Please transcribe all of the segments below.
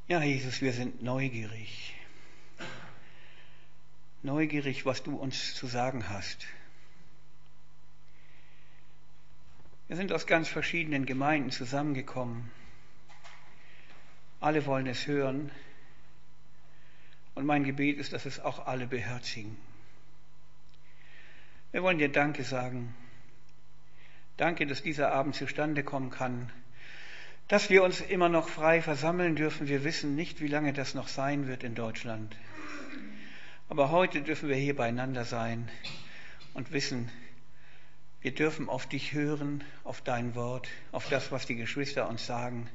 Ja, Jesus, wir sind neugierig. Neugierig, was du uns zu sagen hast. Wir sind aus ganz verschiedenen Gemeinden zusammengekommen. Alle wollen es hören. Und mein Gebet ist, dass es auch alle beherzigen. Wir wollen dir Danke sagen. Danke, dass dieser Abend zustande kommen kann. Dass wir uns immer noch frei versammeln dürfen. Wir wissen nicht, wie lange das noch sein wird in Deutschland. Aber heute dürfen wir hier beieinander sein und wissen, wir dürfen auf dich hören, auf dein Wort, auf das, was die Geschwister uns sagen.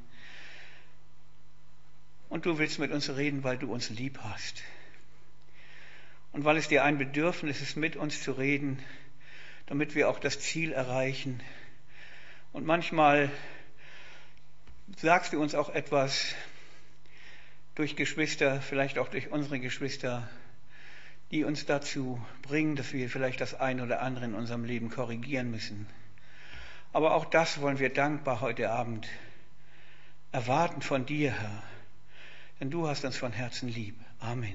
Und du willst mit uns reden, weil du uns lieb hast. Und weil es dir ein Bedürfnis ist, mit uns zu reden, damit wir auch das Ziel erreichen. Und manchmal sagst du uns auch etwas durch Geschwister, vielleicht auch durch unsere Geschwister, die uns dazu bringen, dass wir vielleicht das eine oder andere in unserem Leben korrigieren müssen. Aber auch das wollen wir dankbar heute Abend erwarten von dir, Herr. Denn du hast uns von Herzen lieb. Amen.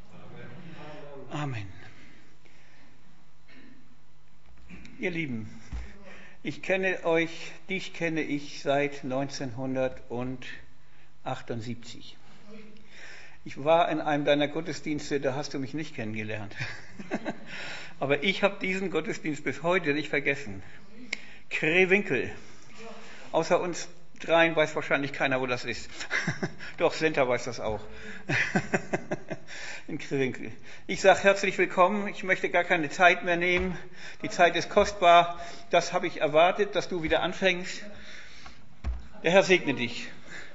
Amen. Ihr Lieben, dich kenne ich seit 1978. Ich war in einem deiner Gottesdienste, da hast du mich nicht kennengelernt. Aber ich habe diesen Gottesdienst bis heute nicht vergessen. Krewinkel. Außer uns dreien weiß wahrscheinlich keiner, wo das ist. Doch, Senta weiß das auch. In Krewinkel. Ich sage herzlich willkommen. Ich möchte gar keine Zeit mehr nehmen. Die Zeit ist kostbar. Das habe ich erwartet, dass du wieder anfängst. Der Herr segne dich.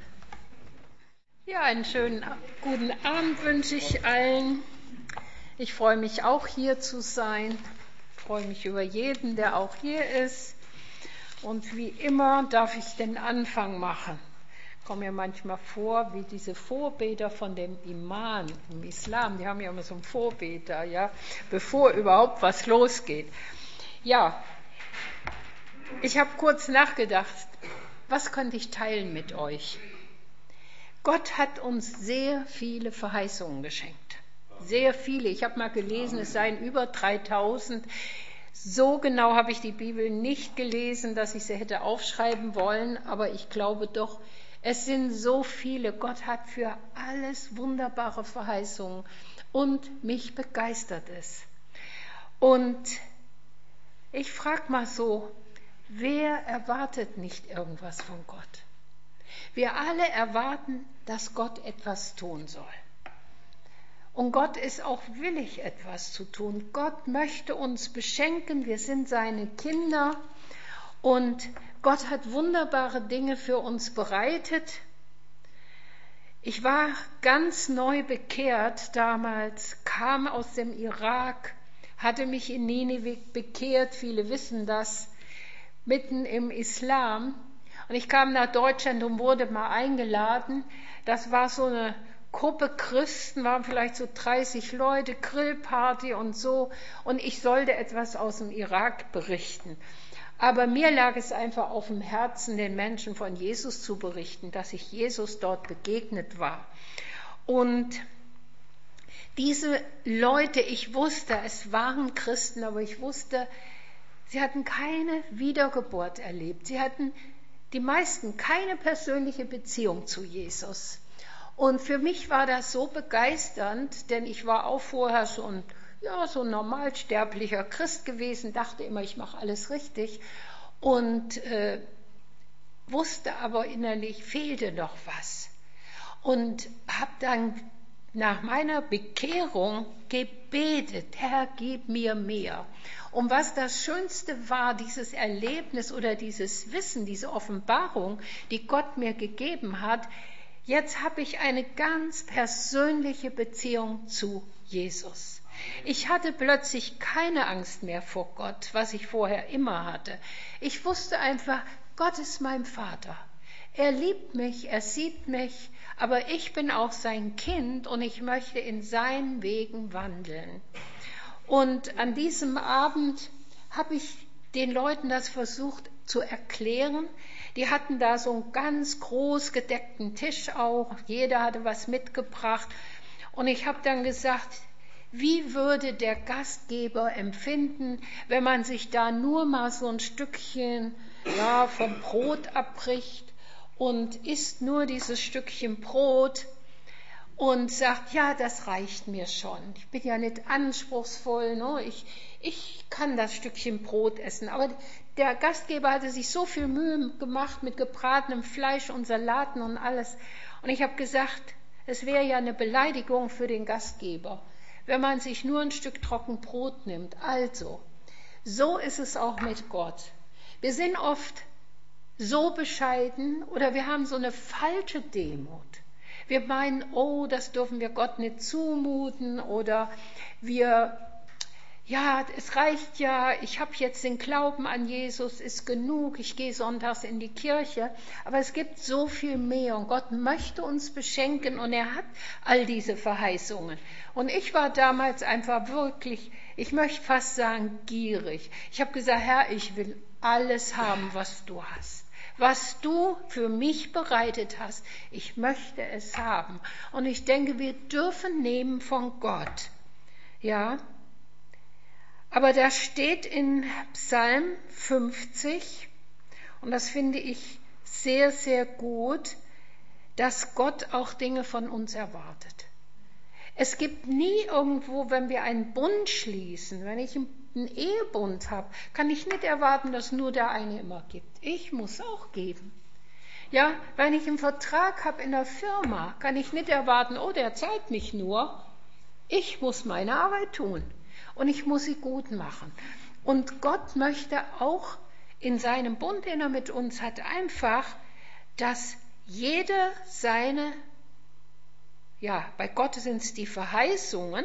Ja, einen schönen guten Abend wünsche ich allen. Ich freue mich auch hier zu sein. Ich freue mich über jeden, der auch hier ist. Und wie immer darf ich den Anfang machen. Ich komme mir manchmal vor wie diese Vorbeter von dem Imam im Islam. Die haben ja immer so einen Vorbeter, ja, bevor überhaupt was losgeht. Ja, ich habe kurz nachgedacht, was könnte ich teilen mit euch? Gott hat uns sehr viele Verheißungen geschenkt. Sehr viele. Ich habe mal gelesen, es seien über 3000. So genau habe ich die Bibel nicht gelesen, dass ich sie hätte aufschreiben wollen, aber ich glaube doch, es sind so viele. Gott hat für alles wunderbare Verheißungen und mich begeistert es. Und ich frage mal so, wer erwartet nicht irgendwas von Gott? Wir alle erwarten, dass Gott etwas tun soll. Und Gott ist auch willig, etwas zu tun. Gott möchte uns beschenken. Wir sind seine Kinder. Und Gott hat wunderbare Dinge für uns bereitet. Ich war ganz neu bekehrt damals, kam aus dem Irak, hatte mich in Ninive bekehrt. Viele wissen das, mitten im Islam. Und ich kam nach Deutschland und wurde mal eingeladen. Das war so eine Gruppe Christen, waren vielleicht so 30 Leute, Grillparty und so. Und ich sollte etwas aus dem Irak berichten. Aber mir lag es einfach auf dem Herzen, den Menschen von Jesus zu berichten, dass ich Jesus dort begegnet war. Und diese Leute, ich wusste, es waren Christen, aber ich wusste, sie hatten keine Wiedergeburt erlebt. Sie hatten die meisten keine persönliche Beziehung zu Jesus. Und für mich war das so begeisternd, denn ich war auch vorher so ein normalsterblicher Christ gewesen, dachte immer, ich mache alles richtig und wusste aber innerlich, fehlte noch was. Und habe dann nach meiner Bekehrung gebetet, Herr, gib mir mehr. Und was das Schönste war, dieses Erlebnis oder dieses Wissen, diese Offenbarung, die Gott mir gegeben hat, jetzt habe ich eine ganz persönliche Beziehung zu Jesus. Ich hatte plötzlich keine Angst mehr vor Gott, was ich vorher immer hatte. Ich wusste einfach, Gott ist mein Vater. Er liebt mich, er sieht mich, aber ich bin auch sein Kind und ich möchte in seinen Wegen wandeln. Und an diesem Abend habe ich den Leuten das versucht zu erklären. Die hatten da so einen ganz groß gedeckten Tisch auch. Jeder hatte was mitgebracht. Und ich habe dann gesagt, wie würde der Gastgeber empfinden, wenn man sich da nur mal so ein Stückchen vom Brot abbricht und isst nur dieses Stückchen Brot und sagt, ja, das reicht mir schon. Ich bin ja nicht anspruchsvoll, ne? Ich kann das Stückchen Brot essen. Aber der Gastgeber hatte sich so viel Mühe gemacht mit gebratenem Fleisch und Salaten und alles. Und ich habe gesagt, es wäre ja eine Beleidigung für den Gastgeber, wenn man sich nur ein Stück Trockenbrot nimmt. Also, so ist es auch mit Gott. Wir sind oft so bescheiden oder wir haben so eine falsche Demut. Wir meinen, oh, das dürfen wir Gott nicht zumuten oder es reicht ja, ich habe jetzt den Glauben an Jesus, ist genug, ich gehe sonntags in die Kirche. Aber es gibt so viel mehr und Gott möchte uns beschenken und er hat all diese Verheißungen. Und ich war damals einfach wirklich, ich möchte fast sagen, gierig. Ich habe gesagt, Herr, ich will alles haben, was du hast. Was du für mich bereitet hast, ich möchte es haben. Und ich denke, wir dürfen nehmen von Gott. Ja. Aber da steht in Psalm 50, und das finde ich sehr, sehr gut, dass Gott auch Dinge von uns erwartet. Es gibt nie irgendwo, wenn wir einen Bund schließen, wenn ich einen Ehebund habe, kann ich nicht erwarten, dass nur der eine immer gibt. Ich muss auch geben. Ja, wenn ich einen Vertrag habe in der Firma, kann ich nicht erwarten, oh, der zahlt mich nur. Ich muss meine Arbeit tun und ich muss sie gut machen. Und Gott möchte auch in seinem Bund, den er mit uns hat, einfach, dass jeder seine, bei Gott sind es die Verheißungen,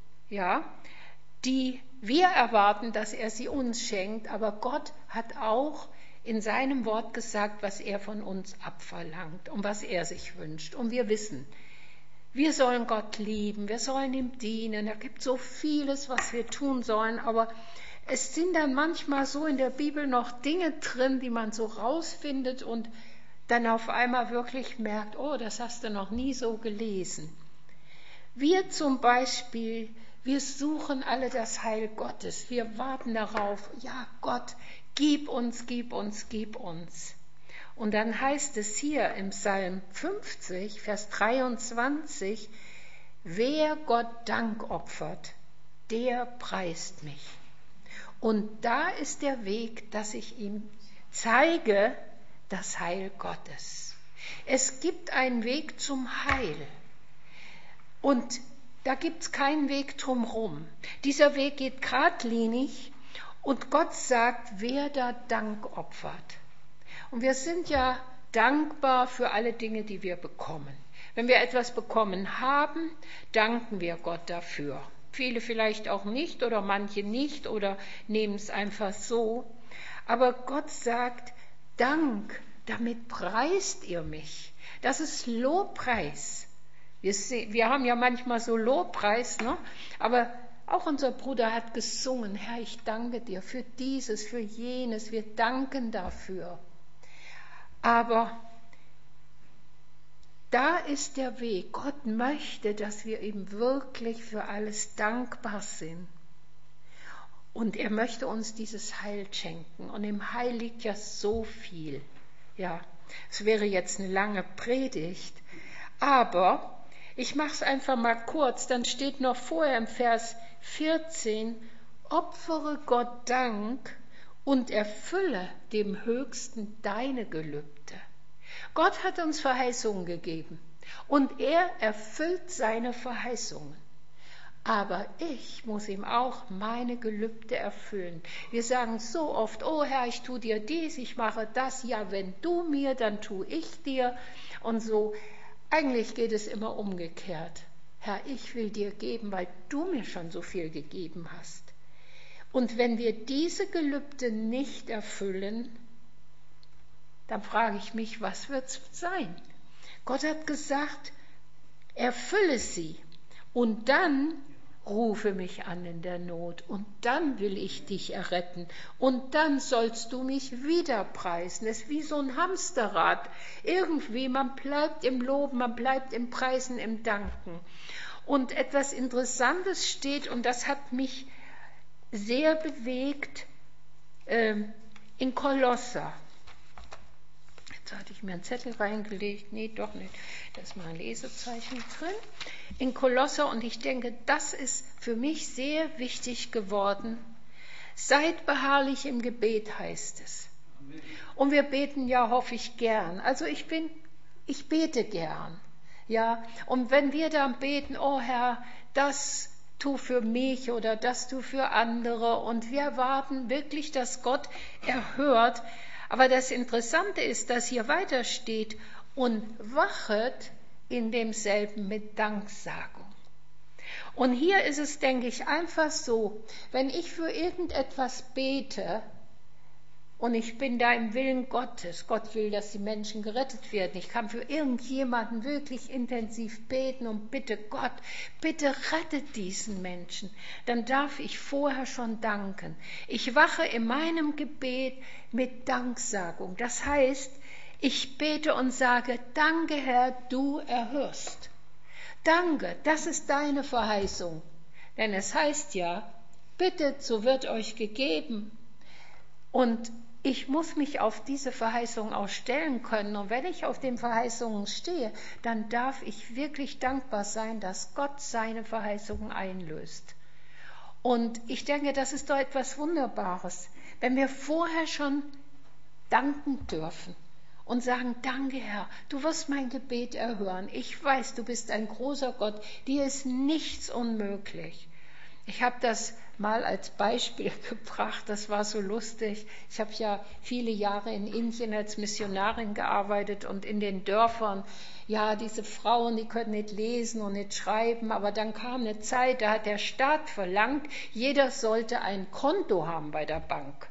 die wir erwarten, dass er sie uns schenkt, aber Gott hat auch in seinem Wort gesagt, was er von uns abverlangt und was er sich wünscht. Und wir wissen, wir sollen Gott lieben, wir sollen ihm dienen, da gibt so vieles, was wir tun sollen, aber es sind dann manchmal so in der Bibel noch Dinge drin, die man so rausfindet und dann auf einmal wirklich merkt, oh, das hast du noch nie so gelesen. Wir zum Beispiel, wir suchen alle das Heil Gottes. Wir warten darauf, ja Gott, gib uns, gib uns, gib uns. Und dann heißt es hier im Psalm 50, Vers 23, wer Gott Dank opfert, der preist mich. Und da ist der Weg, dass ich ihm zeige, das Heil Gottes. Es gibt einen Weg zum Heil. Und da gibt es keinen Weg drumherum. Dieser Weg geht geradlinig und Gott sagt, wer da Dank opfert. Und wir sind ja dankbar für alle Dinge, die wir bekommen. Wenn wir etwas bekommen haben, danken wir Gott dafür. Viele vielleicht auch nicht oder manche nicht oder nehmen es einfach so. Aber Gott sagt, Dank, damit preist ihr mich. Das ist Lobpreis. Wir haben ja manchmal so Lobpreis, ne? Aber auch unser Bruder hat gesungen, Herr, ich danke dir für dieses, für jenes, wir danken dafür. Aber da ist der Weg. Gott möchte, dass wir ihm wirklich für alles dankbar sind. Und er möchte uns dieses Heil schenken. Und im Heil liegt ja so viel. Ja, es wäre jetzt eine lange Predigt. Aber ich mache es einfach mal kurz. Dann steht noch vorher im Vers 14, opfere Gott Dank und erfülle dem Höchsten deine Gelübde. Gott hat uns Verheißungen gegeben und er erfüllt seine Verheißungen. Aber ich muss ihm auch meine Gelübde erfüllen. Wir sagen so oft, oh Herr, ich tue dir dies, ich mache das. Ja, wenn du mir, dann tue ich dir. Und so, eigentlich geht es immer umgekehrt. Herr, ich will dir geben, weil du mir schon so viel gegeben hast. Und wenn wir diese Gelübde nicht erfüllen, dann frage ich mich, was wird es sein? Gott hat gesagt, erfülle sie. Und dann rufe mich an in der Not und dann will ich dich erretten und dann sollst du mich wieder preisen. Es ist wie so ein Hamsterrad. Irgendwie, man bleibt im Loben, man bleibt im Preisen, im Danken. Und etwas Interessantes steht, und das hat mich sehr bewegt, in Kolosser. Jetzt hatte ich mir einen Zettel reingelegt. Nee, doch nicht. Da ist mal ein Lesezeichen drin. In Kolosser, und ich denke, das ist für mich sehr wichtig geworden. Seid beharrlich im Gebet, heißt es. Und wir beten ja, hoffe ich, gern. Also ich bete gern. Ja, und wenn wir dann beten, oh Herr, das tu für mich oder das tu für andere, und wir erwarten wirklich, dass Gott erhört. Aber das Interessante ist, dass hier weiter steht, und wachet in demselben mit Danksagung. Und hier ist es, denke ich, einfach so, wenn ich für irgendetwas bete, und ich bin da im Willen Gottes. Gott will, dass die Menschen gerettet werden. Ich kann für irgendjemanden wirklich intensiv beten und bitte Gott, bitte rettet diesen Menschen. Dann darf ich vorher schon danken. Ich wache in meinem Gebet mit Danksagung. Das heißt, ich bete und sage, danke Herr, du erhörst. Danke, das ist deine Verheißung. Denn es heißt ja, bittet, so wird euch gegeben. Und ich muss mich auf diese Verheißung auch stellen können. Und wenn ich auf den Verheißungen stehe, dann darf ich wirklich dankbar sein, dass Gott seine Verheißungen einlöst. Und ich denke, das ist doch etwas Wunderbares, wenn wir vorher schon danken dürfen und sagen, danke Herr, du wirst mein Gebet erhören. Ich weiß, du bist ein großer Gott, dir ist nichts unmöglich. Ich habe das mal als Beispiel gebracht, das war so lustig. Ich habe ja viele Jahre in Indien als Missionarin gearbeitet und in den Dörfern, ja, diese Frauen, die können nicht lesen und nicht schreiben, aber dann kam eine Zeit, da hat der Staat verlangt, jeder sollte ein Konto haben bei der Bank.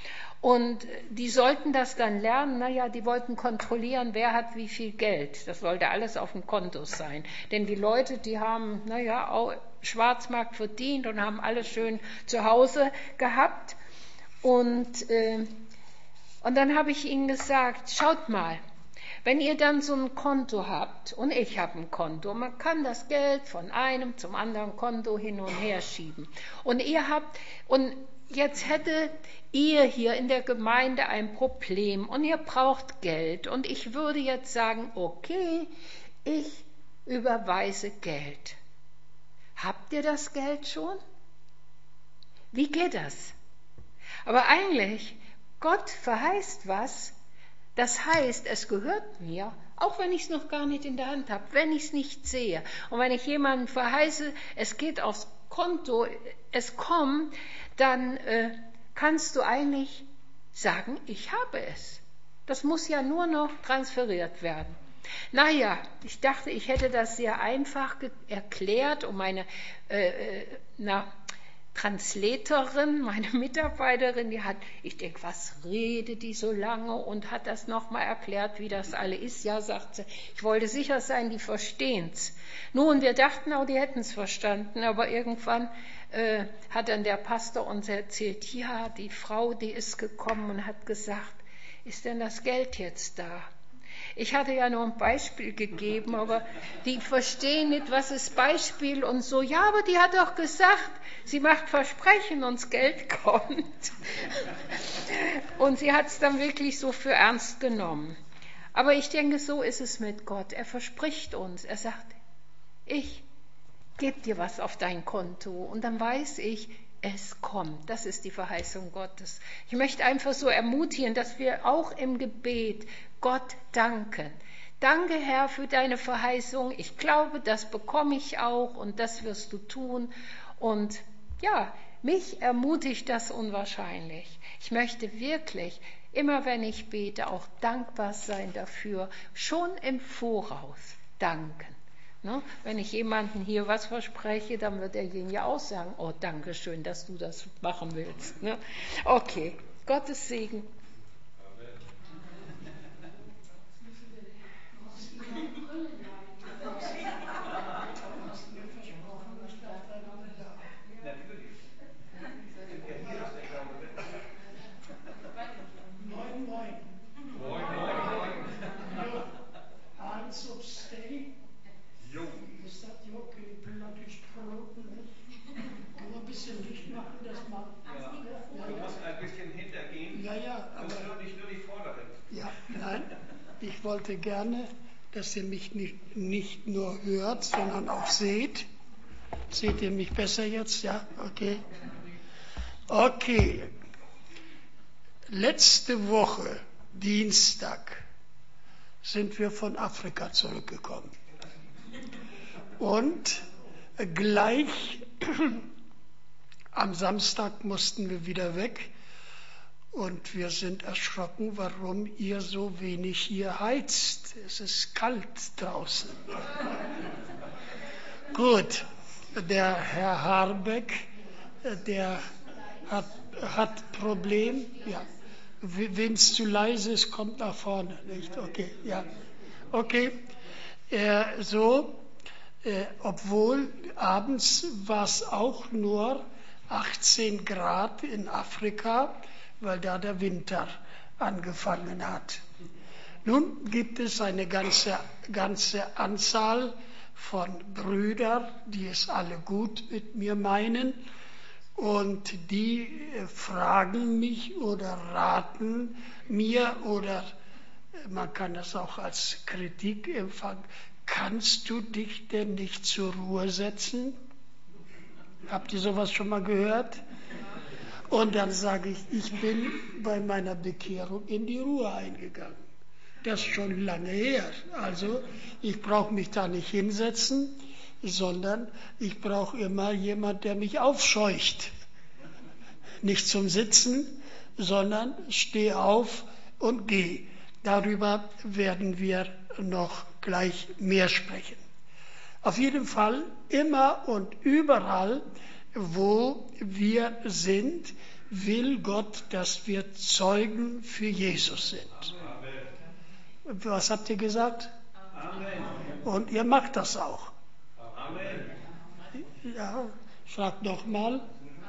Und die sollten das dann lernen, die wollten kontrollieren, wer hat wie viel Geld. Das sollte alles auf dem Konto sein. Denn die Leute, die haben, auch Schwarzmarkt verdient und haben alles schön zu Hause gehabt. Und dann habe ich ihnen gesagt, schaut mal, wenn ihr dann so ein Konto habt, und ich habe ein Konto, man kann das Geld von einem zum anderen Konto hin und her schieben. Und jetzt hättet ihr hier in der Gemeinde ein Problem und ihr braucht Geld. Und ich würde jetzt sagen, okay, ich überweise Geld. Habt ihr das Geld schon? Wie geht das? Aber eigentlich, Gott verheißt was. Das heißt, es gehört mir, auch wenn ich es noch gar nicht in der Hand habe, wenn ich es nicht sehe. Und wenn ich jemandem verheiße, es geht aufs Konto, es kommt, dann kannst du eigentlich sagen, ich habe es. Das muss ja nur noch transferiert werden. Ich dachte, ich hätte das sehr einfach erklärt und meine Translatorin, meine Mitarbeiterin, ich denke, was redet die so lange, und hat das nochmal erklärt, wie das alle ist. Ja, sagt sie, ich wollte sicher sein, die verstehen's. Nun, wir dachten auch, die hätten es verstanden, aber irgendwann hat dann der Pastor uns erzählt, ja, die Frau, die ist gekommen und hat gesagt, ist denn das Geld jetzt da? Ich hatte ja nur ein Beispiel gegeben, aber die verstehen nicht, was ist Beispiel und so. Ja, aber die hat doch gesagt, sie macht Versprechen und das Geld kommt. Und sie hat es dann wirklich so für ernst genommen. Aber ich denke, so ist es mit Gott. Er verspricht uns. Er sagt, ich gebe dir was auf dein Konto. Und dann weiß ich, es kommt. Das ist die Verheißung Gottes. Ich möchte einfach so ermutigen, dass wir auch im Gebet Gott danken. Danke, Herr, für deine Verheißung. Ich glaube, das bekomme ich auch und das wirst du tun. Und ja, mich ermutigt das unwahrscheinlich. Ich möchte wirklich, immer wenn ich bete, auch dankbar sein dafür, schon im Voraus danken. Ne? Wenn ich jemandem hier was verspreche, dann wird derjenige auch sagen, oh, danke schön, dass du das machen willst. Ne? Okay, Gottes Segen. heute gerne, dass ihr mich nicht nur hört, sondern auch seht. Seht ihr mich besser jetzt? Ja? Okay. Okay. Letzte Woche, Dienstag, sind wir von Afrika zurückgekommen. Und gleich am Samstag mussten wir wieder weg. Und wir sind erschrocken, warum ihr so wenig hier heizt. Es ist kalt draußen. Gut, der Herr Harbeck, der hat Problem. Ja. Wem es zu leise ist, kommt nach vorne. Nicht? Okay, ja. Okay, obwohl abends war es auch nur 18 Grad in Afrika, weil da der Winter angefangen hat. Nun gibt es eine ganze Anzahl von Brüdern, die es alle gut mit mir meinen und die fragen mich oder raten mir oder man kann das auch als Kritik empfangen, kannst du dich denn nicht zur Ruhe setzen? Habt ihr sowas schon mal gehört? Und dann sage ich, ich bin bei meiner Bekehrung in die Ruhe eingegangen. Das ist schon lange her. Also ich brauche mich da nicht hinsetzen, sondern ich brauche immer jemand, der mich aufscheucht. Nicht zum Sitzen, sondern steh auf und geh. Darüber werden wir noch gleich mehr sprechen. Auf jeden Fall immer und überall, wo wir sind, will Gott, dass wir Zeugen für Jesus sind. Amen. Was habt ihr gesagt? Amen. Und ihr macht das auch. Amen. Ja, fragt nochmal.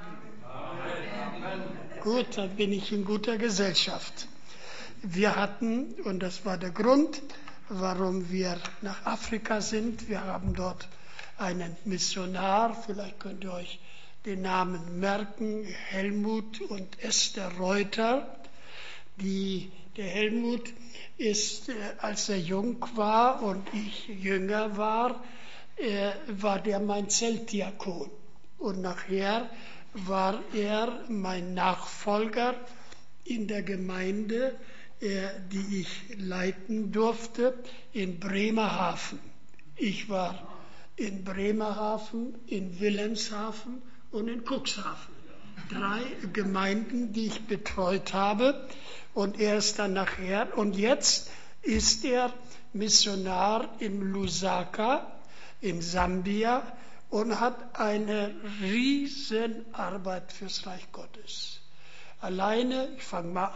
Gut, dann bin ich in guter Gesellschaft. Wir hatten, und das war der Grund, warum wir nach Afrika sind, wir haben dort einen Missionar, vielleicht könnt ihr euch den Namen merken, Helmut und Esther Reuter. Der Helmut ist, als er jung war und ich jünger war, war der mein Zeltdiakon. Und nachher war er mein Nachfolger in der Gemeinde, die ich leiten durfte, in Bremerhaven. Ich war in Bremerhaven, in Wilhelmshaven und in Cuxhaven. 3 Gemeinden, die ich betreut habe. Und er ist dann nachher, und jetzt ist er Missionar in Lusaka, in Sambia, und hat eine Riesenarbeit fürs Reich Gottes. Alleine, ich fange mal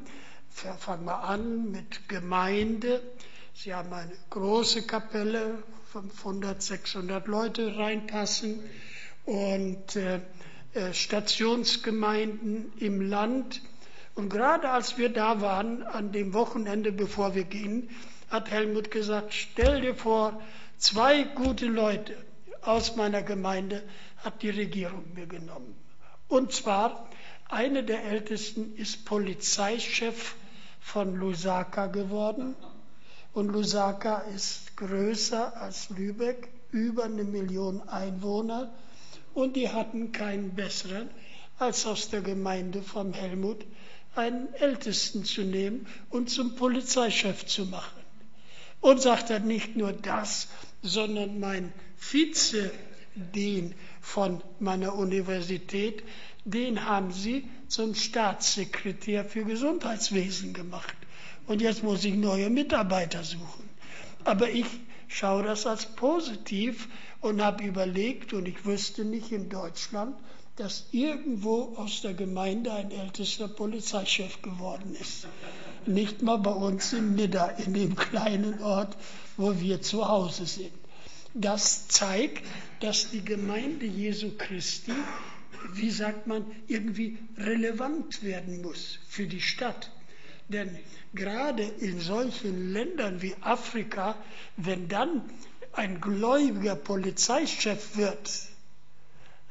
an mit Gemeinde. Sie haben eine große Kapelle, 500, 600 Leute reinpassen und Stationsgemeinden im Land. Und gerade als wir da waren, an dem Wochenende, bevor wir gingen, hat Helmut gesagt, stell dir vor, 2 gute Leute aus meiner Gemeinde hat die Regierung mir genommen. Und zwar, einer der Ältesten ist Polizeichef von Lusaka geworden. Und Lusaka ist größer als Lübeck, über 1 Million Einwohner. Und die hatten keinen besseren, als aus der Gemeinde vom Helmut einen Ältesten zu nehmen und zum Polizeichef zu machen. Und sagt er nicht nur das, sondern mein Vize, den von meiner Universität, den haben sie zum Staatssekretär für Gesundheitswesen gemacht. Und jetzt muss ich neue Mitarbeiter suchen. Aber ich schaue das als positiv und habe überlegt, und ich wüsste nicht in Deutschland, dass irgendwo aus der Gemeinde ein ältester Polizeichef geworden ist. Nicht mal bei uns in Nidda, in dem kleinen Ort, wo wir zu Hause sind. Das zeigt, dass die Gemeinde Jesu Christi, wie sagt man, irgendwie relevant werden muss für die Stadt. Denn gerade in solchen Ländern wie Afrika, wenn dann ein gläubiger Polizeichef wird,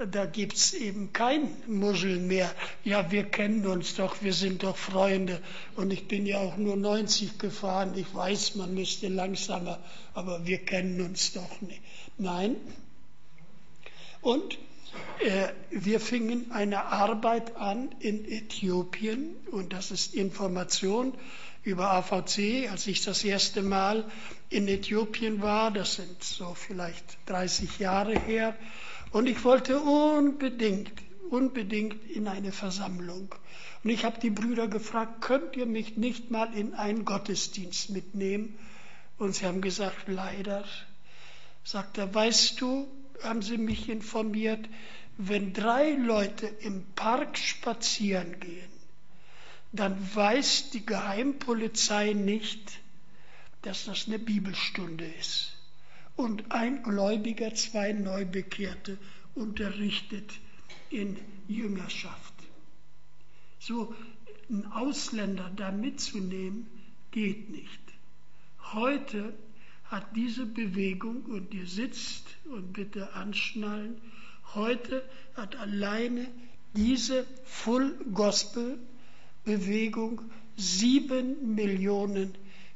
da gibt es eben kein Muscheln mehr. Ja, wir kennen uns doch, wir sind doch Freunde. Und ich bin ja auch nur 90 gefahren. Ich weiß, man müsste langsamer, aber wir kennen uns doch nicht. Nein. Und wir fingen eine Arbeit an in Äthiopien. Und das ist Information über AVC. Als ich das erste Mal in Äthiopien war, das sind so vielleicht 30 Jahre her, und ich wollte unbedingt in eine Versammlung. Und ich habe die Brüder gefragt, könnt ihr mich nicht mal in einen Gottesdienst mitnehmen? Und sie haben gesagt, leider. Sagt er, weißt du, haben sie mich informiert, wenn 3 Leute im Park spazieren gehen, dann weiß die Geheimpolizei nicht, dass das eine Bibelstunde ist. Und ein Gläubiger, 2 Neubekehrte unterrichtet in Jüngerschaft. So einen Ausländer da mitzunehmen, geht nicht. Heute hat diese Bewegung, und ihr sitzt und bitte anschnallen, heute hat alleine diese Full-Gospel-Bewegung 7 Millionen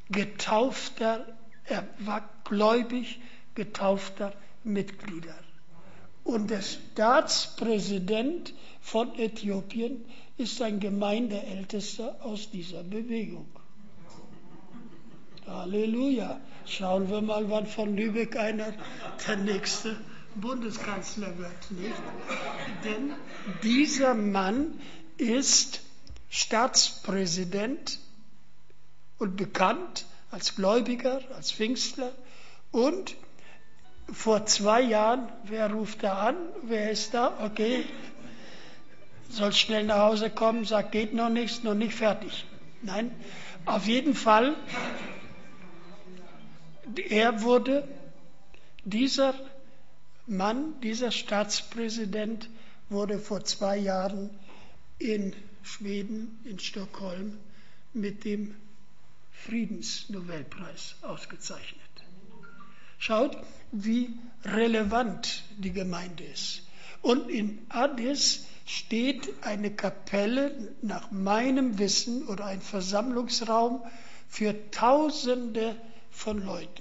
gläubig getaufter Mitglieder. Und der Staatspräsident von Äthiopien ist ein Gemeindeältester aus dieser Bewegung. Halleluja. Schauen wir mal, wann von Lübeck einer der nächste Bundeskanzler wird, nicht? Denn dieser Mann ist Staatspräsident und bekannt als Gläubiger, als Pfingstler. Und vor 2 Jahren, wer ruft da an? Wer ist da? Okay, soll schnell nach Hause kommen, sagt, geht noch nichts, noch nicht fertig. Nein, auf jeden Fall, dieser Mann, dieser Staatspräsident wurde vor 2 Jahren in Schweden, in Stockholm, mit dem Friedensnobelpreis ausgezeichnet. Schaut, wie relevant die Gemeinde ist. Und in Addis steht eine Kapelle, nach meinem Wissen, oder ein Versammlungsraum für Tausende von Leuten.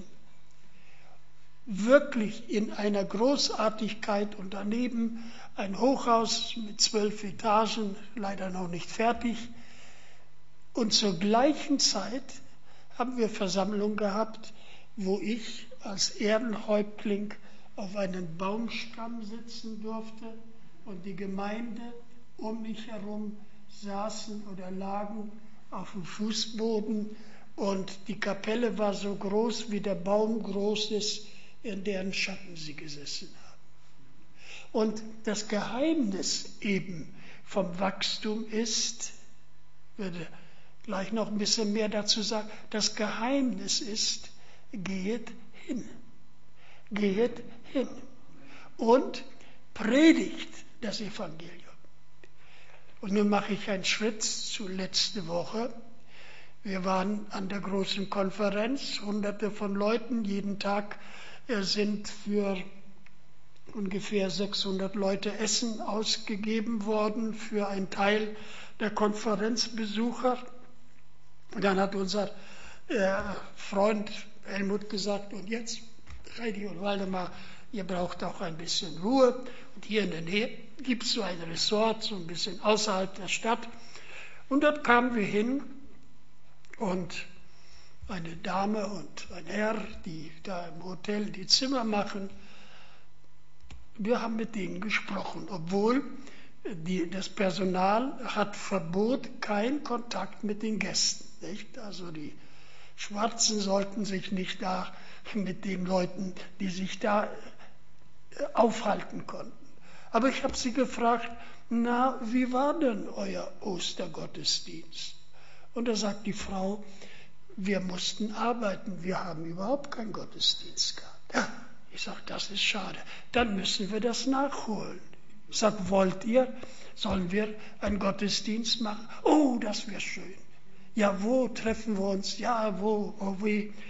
Wirklich in einer Großartigkeit, und daneben ein Hochhaus mit 12 Etagen, leider noch nicht fertig. Und zur gleichen Zeit haben wir Versammlung gehabt, wo ich als Ehrenhäuptling auf einem Baumstamm sitzen durfte und die Gemeinde um mich herum saßen oder lagen auf dem Fußboden, und die Kapelle war so groß, wie der Baum groß ist, in deren Schatten sie gesessen haben. Und das Geheimnis eben vom Wachstum ist, ich werde gleich noch ein bisschen mehr dazu sagen, das Geheimnis ist, geht hin. Geht hin und predigt das Evangelium. Und nun mache ich einen Schritt zu letzte Woche. Wir waren an der großen Konferenz, Hunderte von Leuten, jeden Tag sind für ungefähr 600 Leute Essen ausgegeben worden für einen Teil der Konferenzbesucher. Und dann hat unser Freund Helmut gesagt, und jetzt, Heidi und Waldemar, ihr braucht auch ein bisschen Ruhe. Und hier in der Nähe gibt es so ein Resort, so ein bisschen außerhalb der Stadt. Und dort kamen wir hin, und eine Dame und ein Herr, die da im Hotel die Zimmer machen, wir haben mit denen gesprochen, obwohl das Personal hat Verbot, kein Kontakt mit den Gästen. Nicht? Also die Schwarzen sollten sich nicht da mit den Leuten, die sich da aufhalten konnten. Aber ich habe sie gefragt, na, wie war denn euer Ostergottesdienst? Und da sagt die Frau, wir mussten arbeiten, wir haben überhaupt keinen Gottesdienst gehabt. Ja, ich sage, das ist schade, dann müssen wir das nachholen. Ich sage, wollt ihr, sollen wir einen Gottesdienst machen? Oh, das wäre schön. Ja, wo treffen wir uns? Ja, wo, oh wie.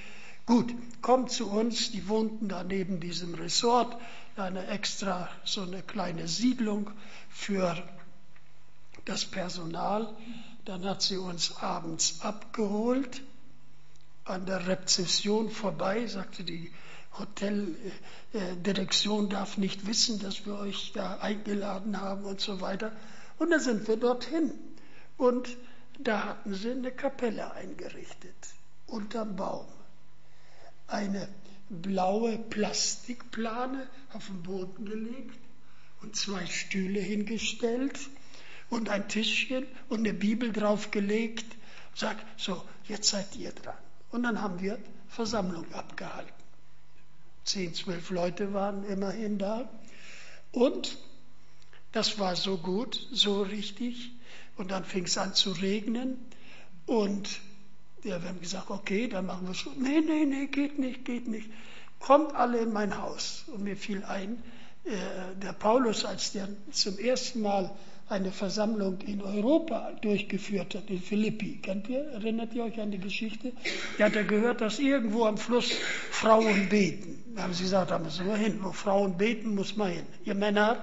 Gut, kommt zu uns, die wohnten da neben diesem Resort, so eine kleine Siedlung für das Personal. Dann hat sie uns abends abgeholt, an der Rezeption vorbei, sagte die Hoteldirektion darf nicht wissen, dass wir euch da eingeladen haben und so weiter. Und dann sind wir dorthin. Und da hatten sie eine Kapelle eingerichtet, unterm Baum. Eine blaue Plastikplane auf den Boden gelegt und 2 Stühle hingestellt und ein Tischchen und eine Bibel draufgelegt. Sagt, so, jetzt seid ihr dran. Und dann haben wir Versammlung abgehalten. 10, 12 Leute waren immerhin da. Und das war so gut, so richtig. Und dann fing es an zu regnen. Und wir haben gesagt, okay, dann machen wir schon. Nee, geht nicht. Kommt alle in mein Haus. Und mir fiel ein, der Paulus, als der zum ersten Mal eine Versammlung in Europa durchgeführt hat, in Philippi. Erinnert ihr euch an die Geschichte? Da hat er gehört, dass irgendwo am Fluss Frauen beten. Da haben sie gesagt, da müssen wir hin. Wo Frauen beten, muss man hin. Ihr Männer?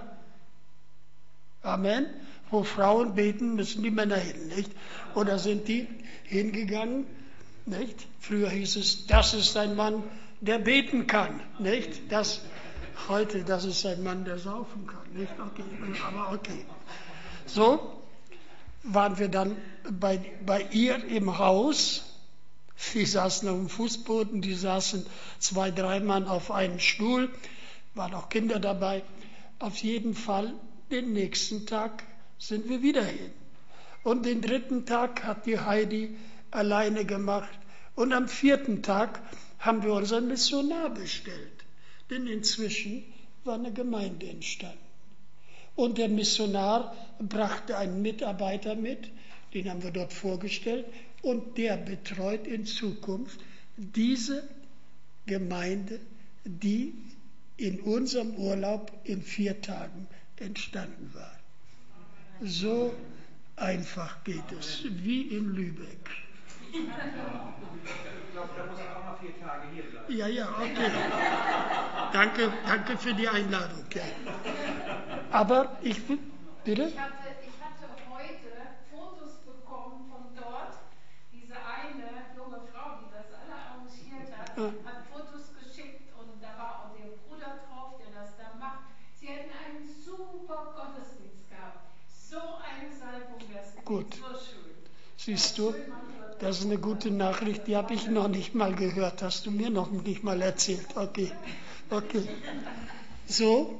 Amen. Wo Frauen beten, müssen die Männer hin, nicht? Oder sind die hingegangen, nicht? Früher hieß es, das ist ein Mann, der beten kann, nicht? Heute, das ist ein Mann, der saufen kann, nicht? Okay, aber okay. So waren wir dann bei ihr im Haus. Sie saßen auf dem Fußboden, die saßen 2, 3 Mann auf einem Stuhl, waren auch Kinder dabei. Auf jeden Fall, den nächsten Tag sind wir wieder hin. Und den 3. Tag hat die Heidi alleine gemacht. Und am 4. Tag haben wir unseren Missionar bestellt. Denn inzwischen war eine Gemeinde entstanden. Und der Missionar brachte einen Mitarbeiter mit, den haben wir dort vorgestellt, und der betreut in Zukunft diese Gemeinde, die in unserem Urlaub in 4 Tagen entstanden war. So einfach geht es, wie in Lübeck. Ich glaube, da muss er auch noch 4 Tage hier bleiben. Ja, okay. Danke für die Einladung. Ja. Aber bitte? Ich hatte heute Fotos bekommen von dort. Diese eine junge Frau, die das alle arrangiert hat, hat Fotos geschickt und da war auch ihr Bruder drauf, der das da macht. Sie hätten einen super Gottesdienst gehabt. So eine Salbung, das ist Gut. so schön. Siehst du, das ist eine gute Nachricht, die habe ich noch nicht mal gehört, hast du mir noch nicht mal erzählt. Okay. So,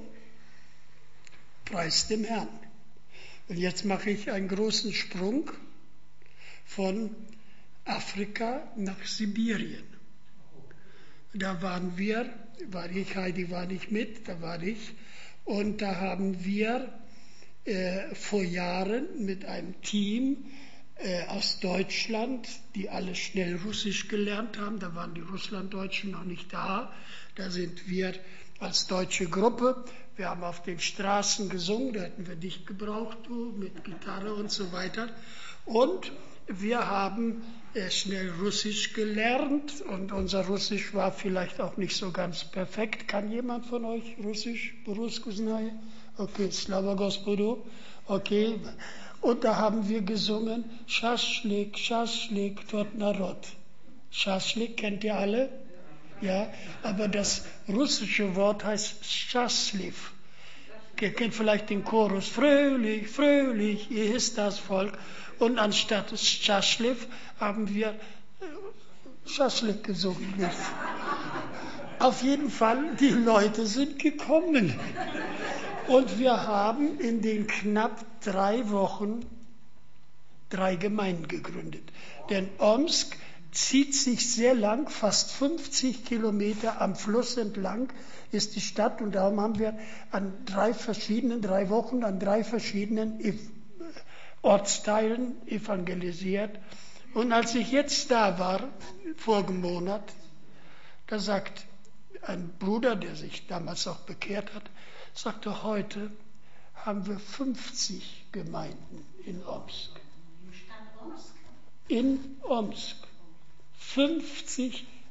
preis dem Herrn. Und jetzt mache ich einen großen Sprung von Afrika nach Sibirien. Da waren wir, Heidi war nicht mit, da war ich. Und da haben wir vor Jahren mit einem Team aus Deutschland, die alle schnell Russisch gelernt haben, da waren die Russlanddeutschen noch nicht da, da sind wir als deutsche Gruppe, wir haben auf den Straßen gesungen, da hätten wir dich gebraucht, du, mit Gitarre und so weiter, und wir haben schnell Russisch gelernt und unser Russisch war vielleicht auch nicht so ganz perfekt. Kann jemand von euch Russisch? Okay, Slava Gospodu. Okay. Und da haben wir gesungen, Schaschlik, Schaschlik, tot narod. Schaschlik kennt ihr alle? Ja, aber das russische Wort heißt Schasliv. Ihr kennt vielleicht den Chorus, fröhlich, fröhlich, ihr ist das Volk. Und anstatt Schaschliv haben wir Schaschlik gesungen. Auf jeden Fall, die Leute sind gekommen. Und wir haben in den knapp 3 Wochen 3 Gemeinden gegründet. Denn Omsk zieht sich sehr lang, fast 50 Kilometer am Fluss entlang ist die Stadt. Und darum haben wir an 3 Wochen an 3 verschiedenen Ortsteilen evangelisiert. Und als ich jetzt da war, vorigen Monat, da sagt ein Bruder, der sich damals auch bekehrt hat, sagte, heute haben wir 50 Gemeinden in Omsk. In Omsk. 50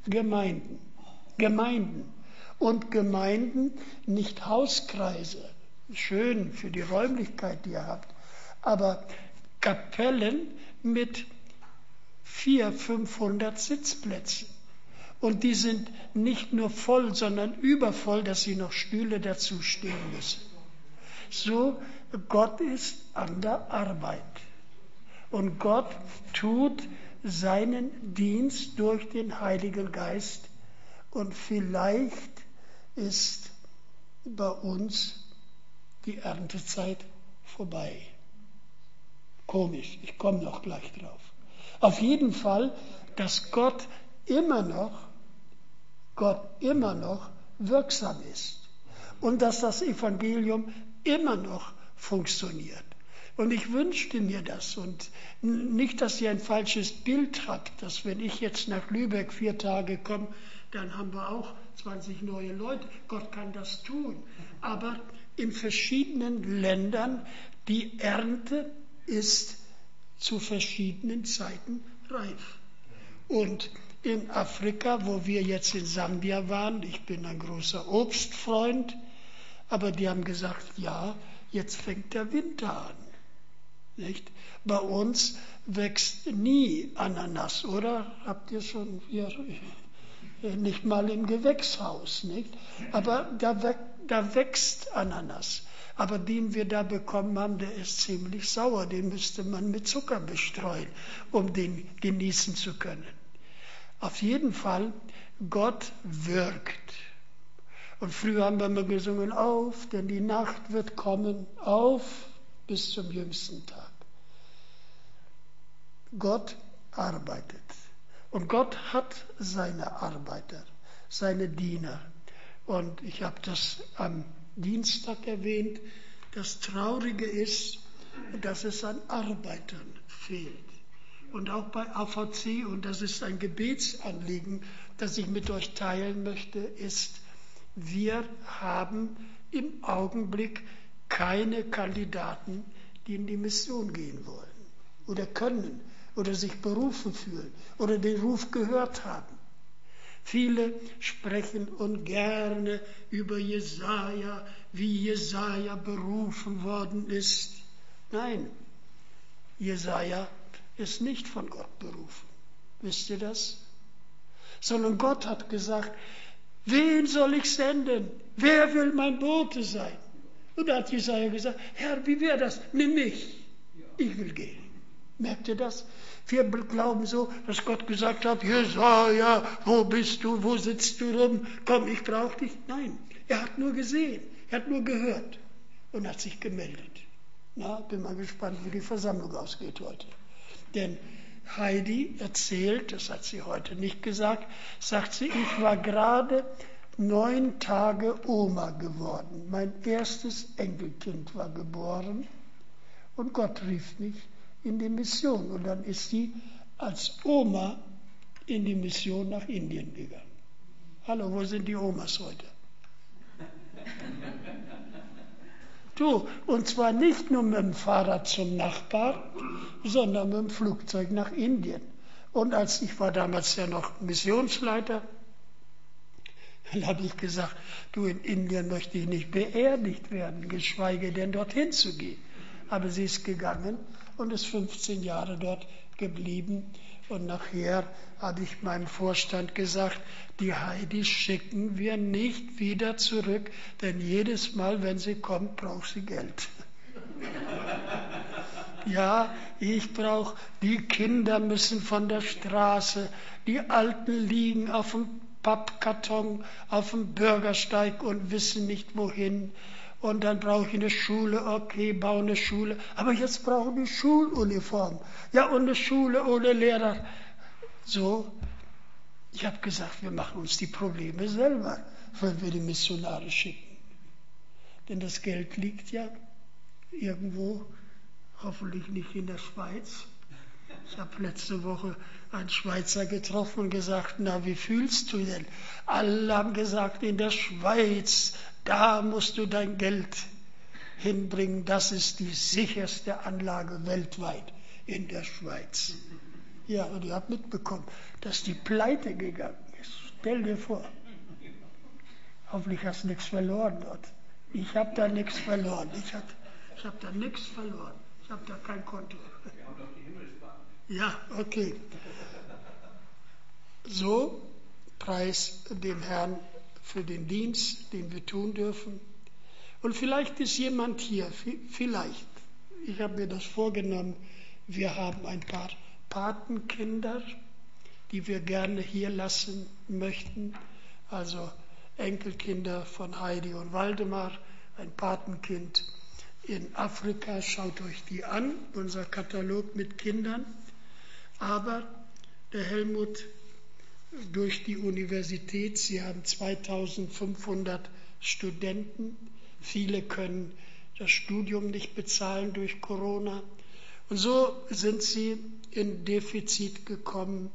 Gemeinden. Gemeinden. Und Gemeinden, nicht Hauskreise. Schön für die Räumlichkeit, die ihr habt. Aber Kapellen mit 400, 500 Sitzplätzen. Und die sind nicht nur voll, sondern übervoll, dass sie noch Stühle dazu stehen müssen. So, Gott ist an der Arbeit. Und Gott tut seinen Dienst durch den Heiligen Geist. Und vielleicht ist bei uns die Erntezeit vorbei. Komisch, ich komme noch gleich drauf. Auf jeden Fall, dass Gott immer noch wirksam ist und dass das Evangelium immer noch funktioniert. Und ich wünschte mir das und nicht, dass ihr ein falsches Bild habt, dass wenn ich jetzt nach Lübeck 4 Tage komme, dann haben wir auch 20 neue Leute. Gott kann das tun. Aber in verschiedenen Ländern, die Ernte ist zu verschiedenen Zeiten reif. Und in Afrika, wo wir jetzt in Sambia waren, ich bin ein großer Obstfreund, aber die haben gesagt, ja, jetzt fängt der Winter an. Nicht? Bei uns wächst nie Ananas, oder? Habt ihr schon hier nicht mal im Gewächshaus, nicht? Aber da wächst Ananas. Aber den wir da bekommen haben, der ist ziemlich sauer. Den müsste man mit Zucker bestreuen, um den genießen zu können. Auf jeden Fall, Gott wirkt. Und früher haben wir immer gesungen, auf, denn die Nacht wird kommen, auf bis zum jüngsten Tag. Gott arbeitet. Und Gott hat seine Arbeiter, seine Diener. Und ich habe das am Dienstag erwähnt. Das Traurige ist, dass es an Arbeitern fehlt. Und auch bei AVC, und das ist ein Gebetsanliegen, das ich mit euch teilen möchte, ist, wir haben im Augenblick keine Kandidaten, die in die Mission gehen wollen oder können oder sich berufen fühlen oder den Ruf gehört haben. Viele sprechen ungerne über Jesaja, wie Jesaja berufen worden ist. Nein, Jesaja ist nicht von Gott berufen. Wisst ihr das? Sondern Gott hat gesagt, wen soll ich senden? Wer will mein Bote sein? Und da hat Jesaja gesagt, Herr, wie wäre das? Nimm mich. Ich will gehen. Merkt ihr das? Wir glauben so, dass Gott gesagt hat, Jesaja, wo bist du? Wo sitzt du rum? Komm, ich brauche dich. Nein, er hat nur gesehen, er hat nur gehört und hat sich gemeldet. Na, bin mal gespannt, wie die Versammlung ausgeht heute. Denn Heidi erzählt, das hat sie heute nicht gesagt, sagt sie, ich war gerade 9 Tage Oma geworden. Mein erstes Enkelkind war geboren und Gott rief mich in die Mission. Und dann ist sie als Oma in die Mission nach Indien gegangen. Hallo, wo sind die Omas heute? Du, und zwar nicht nur mit dem Fahrrad zum Nachbarn, sondern mit dem Flugzeug nach Indien. Und als ich war damals ja noch Missionsleiter, dann habe ich gesagt, du, in Indien möchte ich nicht beerdigt werden, geschweige denn dorthin zu gehen. Aber sie ist gegangen und ist 15 Jahre dort geblieben. Und nachher habe ich meinem Vorstand gesagt, die Heidi schicken wir nicht wieder zurück, denn jedes Mal, wenn sie kommt, braucht sie Geld. Ja, ich brauche, die Kinder müssen von der Straße, die Alten liegen auf dem Pappkarton, auf dem Bürgersteig und wissen nicht wohin. Und dann brauche ich eine Schule, okay, baue eine Schule. Aber jetzt brauchen die Schuluniform. Ja, und eine Schule ohne Lehrer. So, ich habe gesagt, wir machen uns die Probleme selber, wenn wir die Missionare schicken. Denn das Geld liegt ja irgendwo, hoffentlich nicht in der Schweiz. Ich habe letzte Woche einen Schweizer getroffen und gesagt, na, wie fühlst du denn? Alle haben gesagt, in der Schweiz, da musst du dein Geld hinbringen. Das ist die sicherste Anlage weltweit, in der Schweiz. Ja, und ihr habt mitbekommen, dass die pleite gegangen ist. Stell dir vor. Hoffentlich hast du nichts verloren dort. Ich habe da nichts verloren. Ich hab da nichts verloren. Ich habe da kein Konto. Wir haben doch die Himmelsbahn. Ja, okay. So, preis dem Herrn für den Dienst, den wir tun dürfen. Und vielleicht ist jemand hier, vielleicht, ich habe mir das vorgenommen, wir haben ein paar Patenkinder, die wir gerne hier lassen möchten, also Enkelkinder von Heidi und Waldemar, ein Patenkind in Afrika, schaut euch die an, unser Katalog mit Kindern. Aber der Helmut durch die Universität, sie haben 2500 Studenten, viele können das Studium nicht bezahlen durch Corona. Und so sind sie in Defizit gekommen.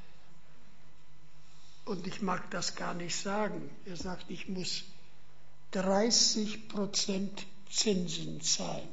Und ich mag das gar nicht sagen. Er sagt, ich muss 30% Zinsen zahlen.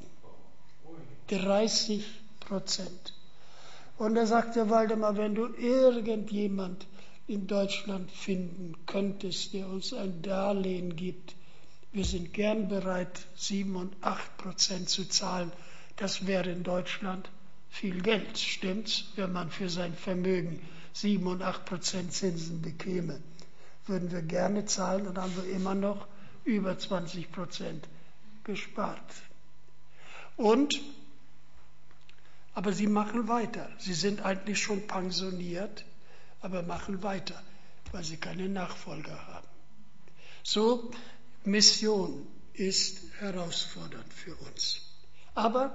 30%. Und da sagte Waldemar, wenn du irgendjemand in Deutschland finden könntest, der uns ein Darlehen gibt, wir sind gern bereit, 7 und 8% zu zahlen. Das wäre in Deutschland viel Geld, stimmt's? Wenn man für sein Vermögen 7 und 8% Zinsen bekäme, würden wir gerne zahlen, dann haben wir immer noch über 20% gespart. Aber sie machen weiter. Sie sind eigentlich schon pensioniert, aber machen weiter, weil sie keine Nachfolger haben. So, Mission ist herausfordernd für uns. Aber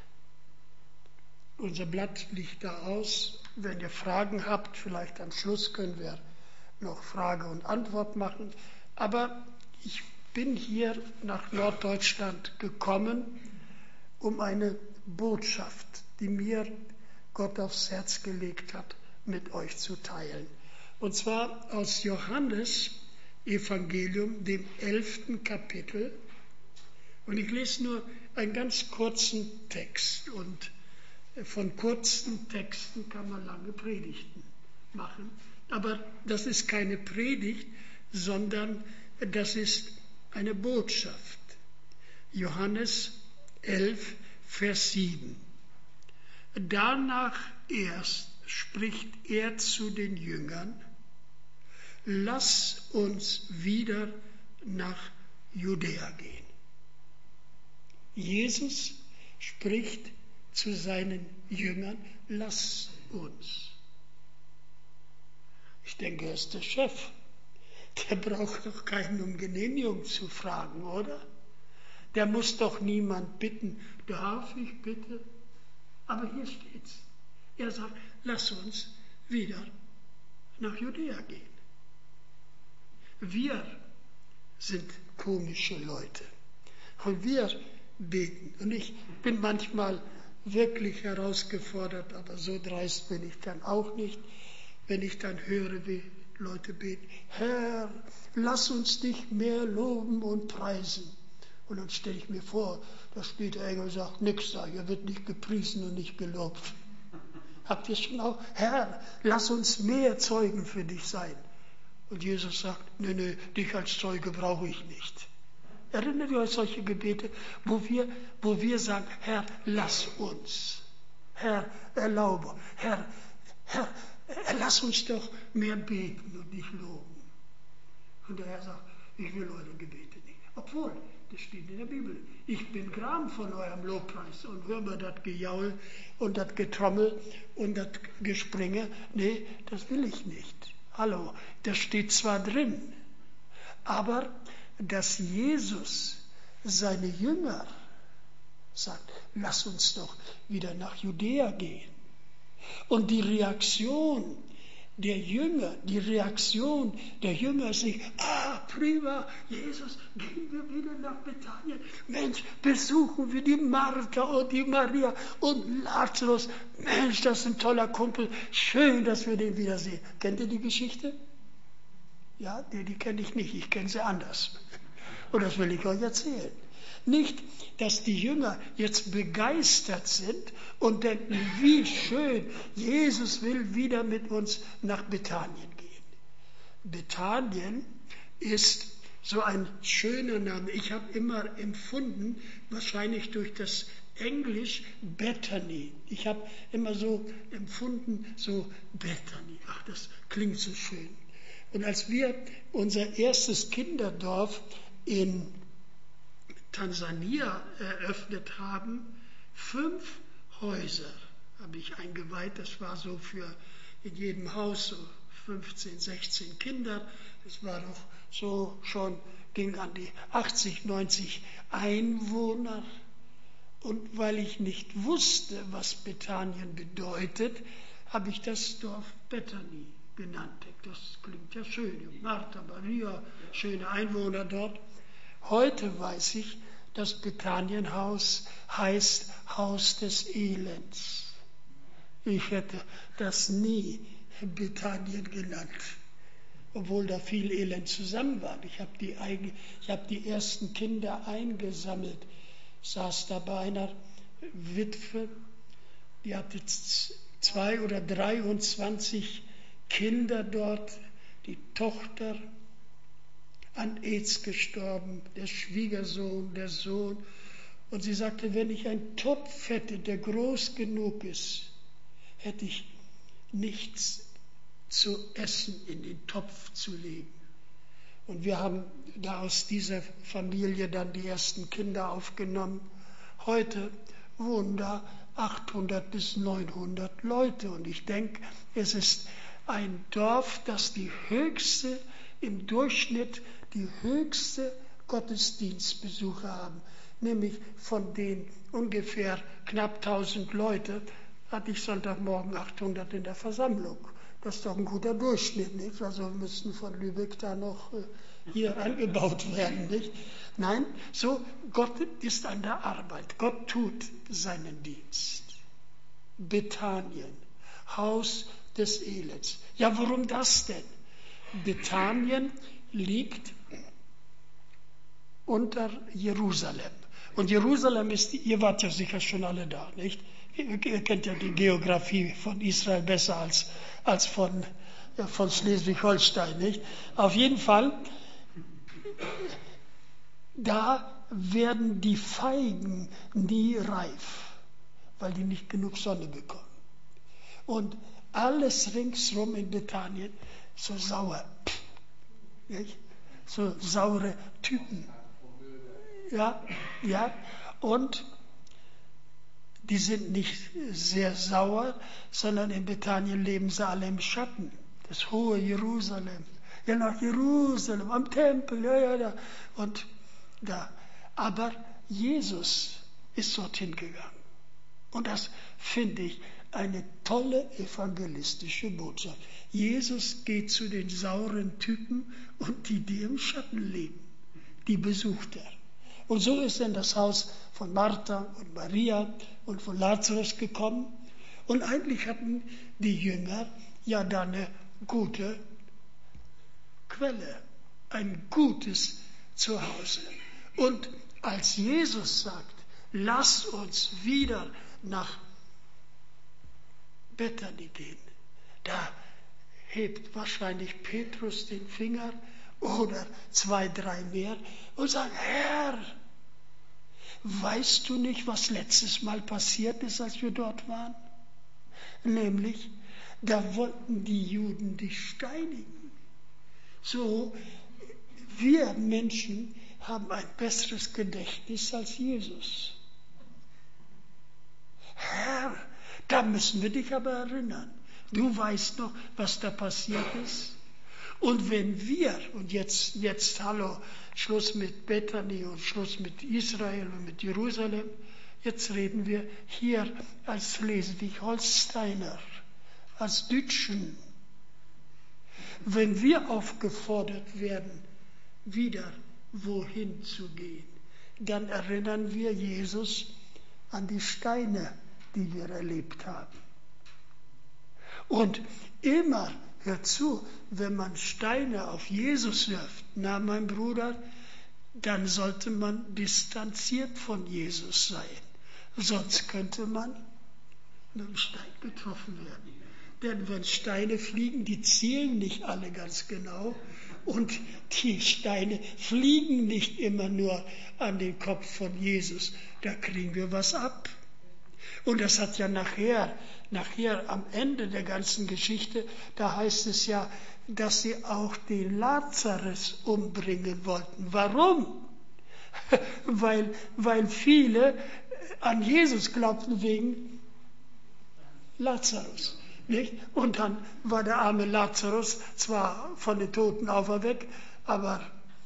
unser Blatt liegt da aus. Wenn ihr Fragen habt, vielleicht am Schluss können wir noch Frage und Antwort machen. Aber ich bin hier nach Norddeutschland gekommen, um eine Botschaft, die mir Gott aufs Herz gelegt hat, mit euch zu teilen. Und zwar aus Johannes Evangelium, dem 11. Kapitel. Und ich lese nur einen ganz kurzen Text. Und von kurzen Texten kann man lange Predigten machen. Aber das ist keine Predigt, sondern das ist eine Botschaft. Johannes 11, Vers 7. Danach erst spricht er zu den Jüngern: Lass uns wieder nach Judäa gehen. Jesus spricht zu seinen Jüngern: Lass uns. Ich denke, er ist der Chef. Der braucht doch keinen um Genehmigung zu fragen, oder? Der muss doch niemand bitten, darf ich bitte? Aber hier steht's. Er sagt, lass uns wieder nach Judäa gehen. Wir sind komische Leute. Und wir beten. Und ich bin manchmal wirklich herausgefordert, aber so dreist bin ich dann auch nicht, wenn ich dann höre, wie Leute beten: Herr, lass uns dich mehr loben und preisen. Und dann stelle ich mir vor, da steht der Engel und sagt, nix da, hier wird nicht gepriesen und nicht gelobt. Habt ihr schon auch? Herr, lass uns mehr Zeugen für dich sein. Und Jesus sagt, nee, dich als Zeuge brauche ich nicht. Erinnert ihr euch solche Gebete, wo wir sagen, Herr, lass uns. Herr, erlaube. Herr, lass uns doch mehr beten und nicht loben. Und der Herr sagt, ich will eure Gebete nicht. Obwohl, das steht in der Bibel. Ich bin gram von eurem Lobpreis und hör mal das Gejaul und das Getrommel und das Gespringe. Nee, das will ich nicht. Hallo, das steht zwar drin, aber dass Jesus seine Jünger sagt, lass uns doch wieder nach Judäa gehen. Und die Reaktion der Jünger ist nicht, prima, Jesus, gehen wir wieder nach Bethanien. Mensch, besuchen wir die Martha und die Maria und Lazarus. Mensch, das ist ein toller Kumpel. Schön, dass wir den wiedersehen. Kennt ihr die Geschichte? Ja, die kenne ich nicht. Ich kenne sie anders. Und das will ich euch erzählen. Nicht, dass die Jünger jetzt begeistert sind und denken, wie schön, Jesus will wieder mit uns nach Bethanien gehen. Bethanien ist so ein schöner Name. Ich habe immer empfunden, wahrscheinlich durch das Englisch Bethany. Ich habe immer so empfunden, so Bethany. Ach, das klingt so schön. Und als wir unser erstes Kinderdorf in Tansania eröffnet haben, 5 Häuser habe ich eingeweiht. Das war so für in jedem Haus so 15, 16 Kinder. Das war doch so schon, ging an die 80, 90 Einwohner. Und weil ich nicht wusste, was Bethanien bedeutet, habe ich das Dorf Bethany genannt. Das klingt ja schön. Martha, Maria, schöne Einwohner dort. Heute weiß ich, das Bethanienhaus heißt Haus des Elends. Ich hätte das nie Bethanien genannt, obwohl da viel Elend zusammen war. Ich habe die ersten Kinder eingesammelt. Saß da bei einer Witwe, die hatte 2 oder 23 Kinder dort, die Tochter an AIDS gestorben, der Schwiegersohn, der Sohn. Und sie sagte, wenn ich einen Topf hätte, der groß genug ist, hätte ich nichts zu essen in den Topf zu legen. Und wir haben da aus dieser Familie dann die ersten Kinder aufgenommen. Heute wohnen da 800 bis 900 Leute. Und ich denke, es ist ein Dorf, das im Durchschnitt die höchste Gottesdienstbesucher haben. Nämlich von den ungefähr knapp 1000 Leute hatte ich Sonntagmorgen 800 in der Versammlung. Das ist doch ein guter Durchschnitt, nicht? Also müssten von Lübeck da noch hier angebaut werden, nicht? Nein, so Gott ist an der Arbeit. Gott tut seinen Dienst. Bethanien, Haus des Elends. Ja, warum das denn? Bethanien liegt unter Jerusalem. Und Jerusalem ist, ihr wart ja sicher schon alle da, nicht? Ihr kennt ja die Geografie von Israel besser als von Schleswig-Holstein, nicht? Auf jeden Fall, da werden die Feigen nie reif, weil die nicht genug Sonne bekommen. Und alles ringsrum in Bethanien so sauer, nicht? So saure Typen. Ja, und die sind nicht sehr sauer, sondern in Bethanien leben sie alle im Schatten. Das hohe Jerusalem. Ja, nach Jerusalem, am Tempel, ja. Und da. Aber Jesus ist dorthin gegangen. Und das finde ich eine tolle evangelistische Botschaft. Jesus geht zu den sauren Typen und die im Schatten leben. Die besucht er. Und so ist er in das Haus von Martha und Maria und von Lazarus gekommen. Und eigentlich hatten die Jünger ja da eine gute Quelle, ein gutes Zuhause. Und als Jesus sagt, lass uns wieder nach Bethany gehen, da hebt wahrscheinlich Petrus den Finger oder 2, 3 mehr und sagt, Herr, weißt du nicht, was letztes Mal passiert ist, als wir dort waren? Nämlich, da wollten die Juden dich steinigen. So, wir Menschen haben ein besseres Gedächtnis als Jesus. Herr, da müssen wir dich aber erinnern. Du weißt noch, was da passiert ist? Und wenn wir, und jetzt hallo, Schluss mit Bethany und Schluss mit Israel und mit Jerusalem, jetzt reden wir hier als Schleswig-Holsteiner, als Deutschen. Wenn wir aufgefordert werden, wieder wohin zu gehen, dann erinnern wir Jesus an die Steine, die wir erlebt haben. Und immer, hör zu, wenn man Steine auf Jesus wirft, na mein Bruder, dann sollte man distanziert von Jesus sein. Sonst könnte man mit dem Stein getroffen werden. Denn wenn Steine fliegen, die zielen nicht alle ganz genau. Und die Steine fliegen nicht immer nur an den Kopf von Jesus. Da kriegen wir was ab. Und das hat ja nachher am Ende der ganzen Geschichte, da heißt es ja, dass sie auch den Lazarus umbringen wollten. Warum? Weil viele an Jesus glaubten wegen Lazarus. Nicht? Und dann war der arme Lazarus zwar von den Toten auferweckt, aber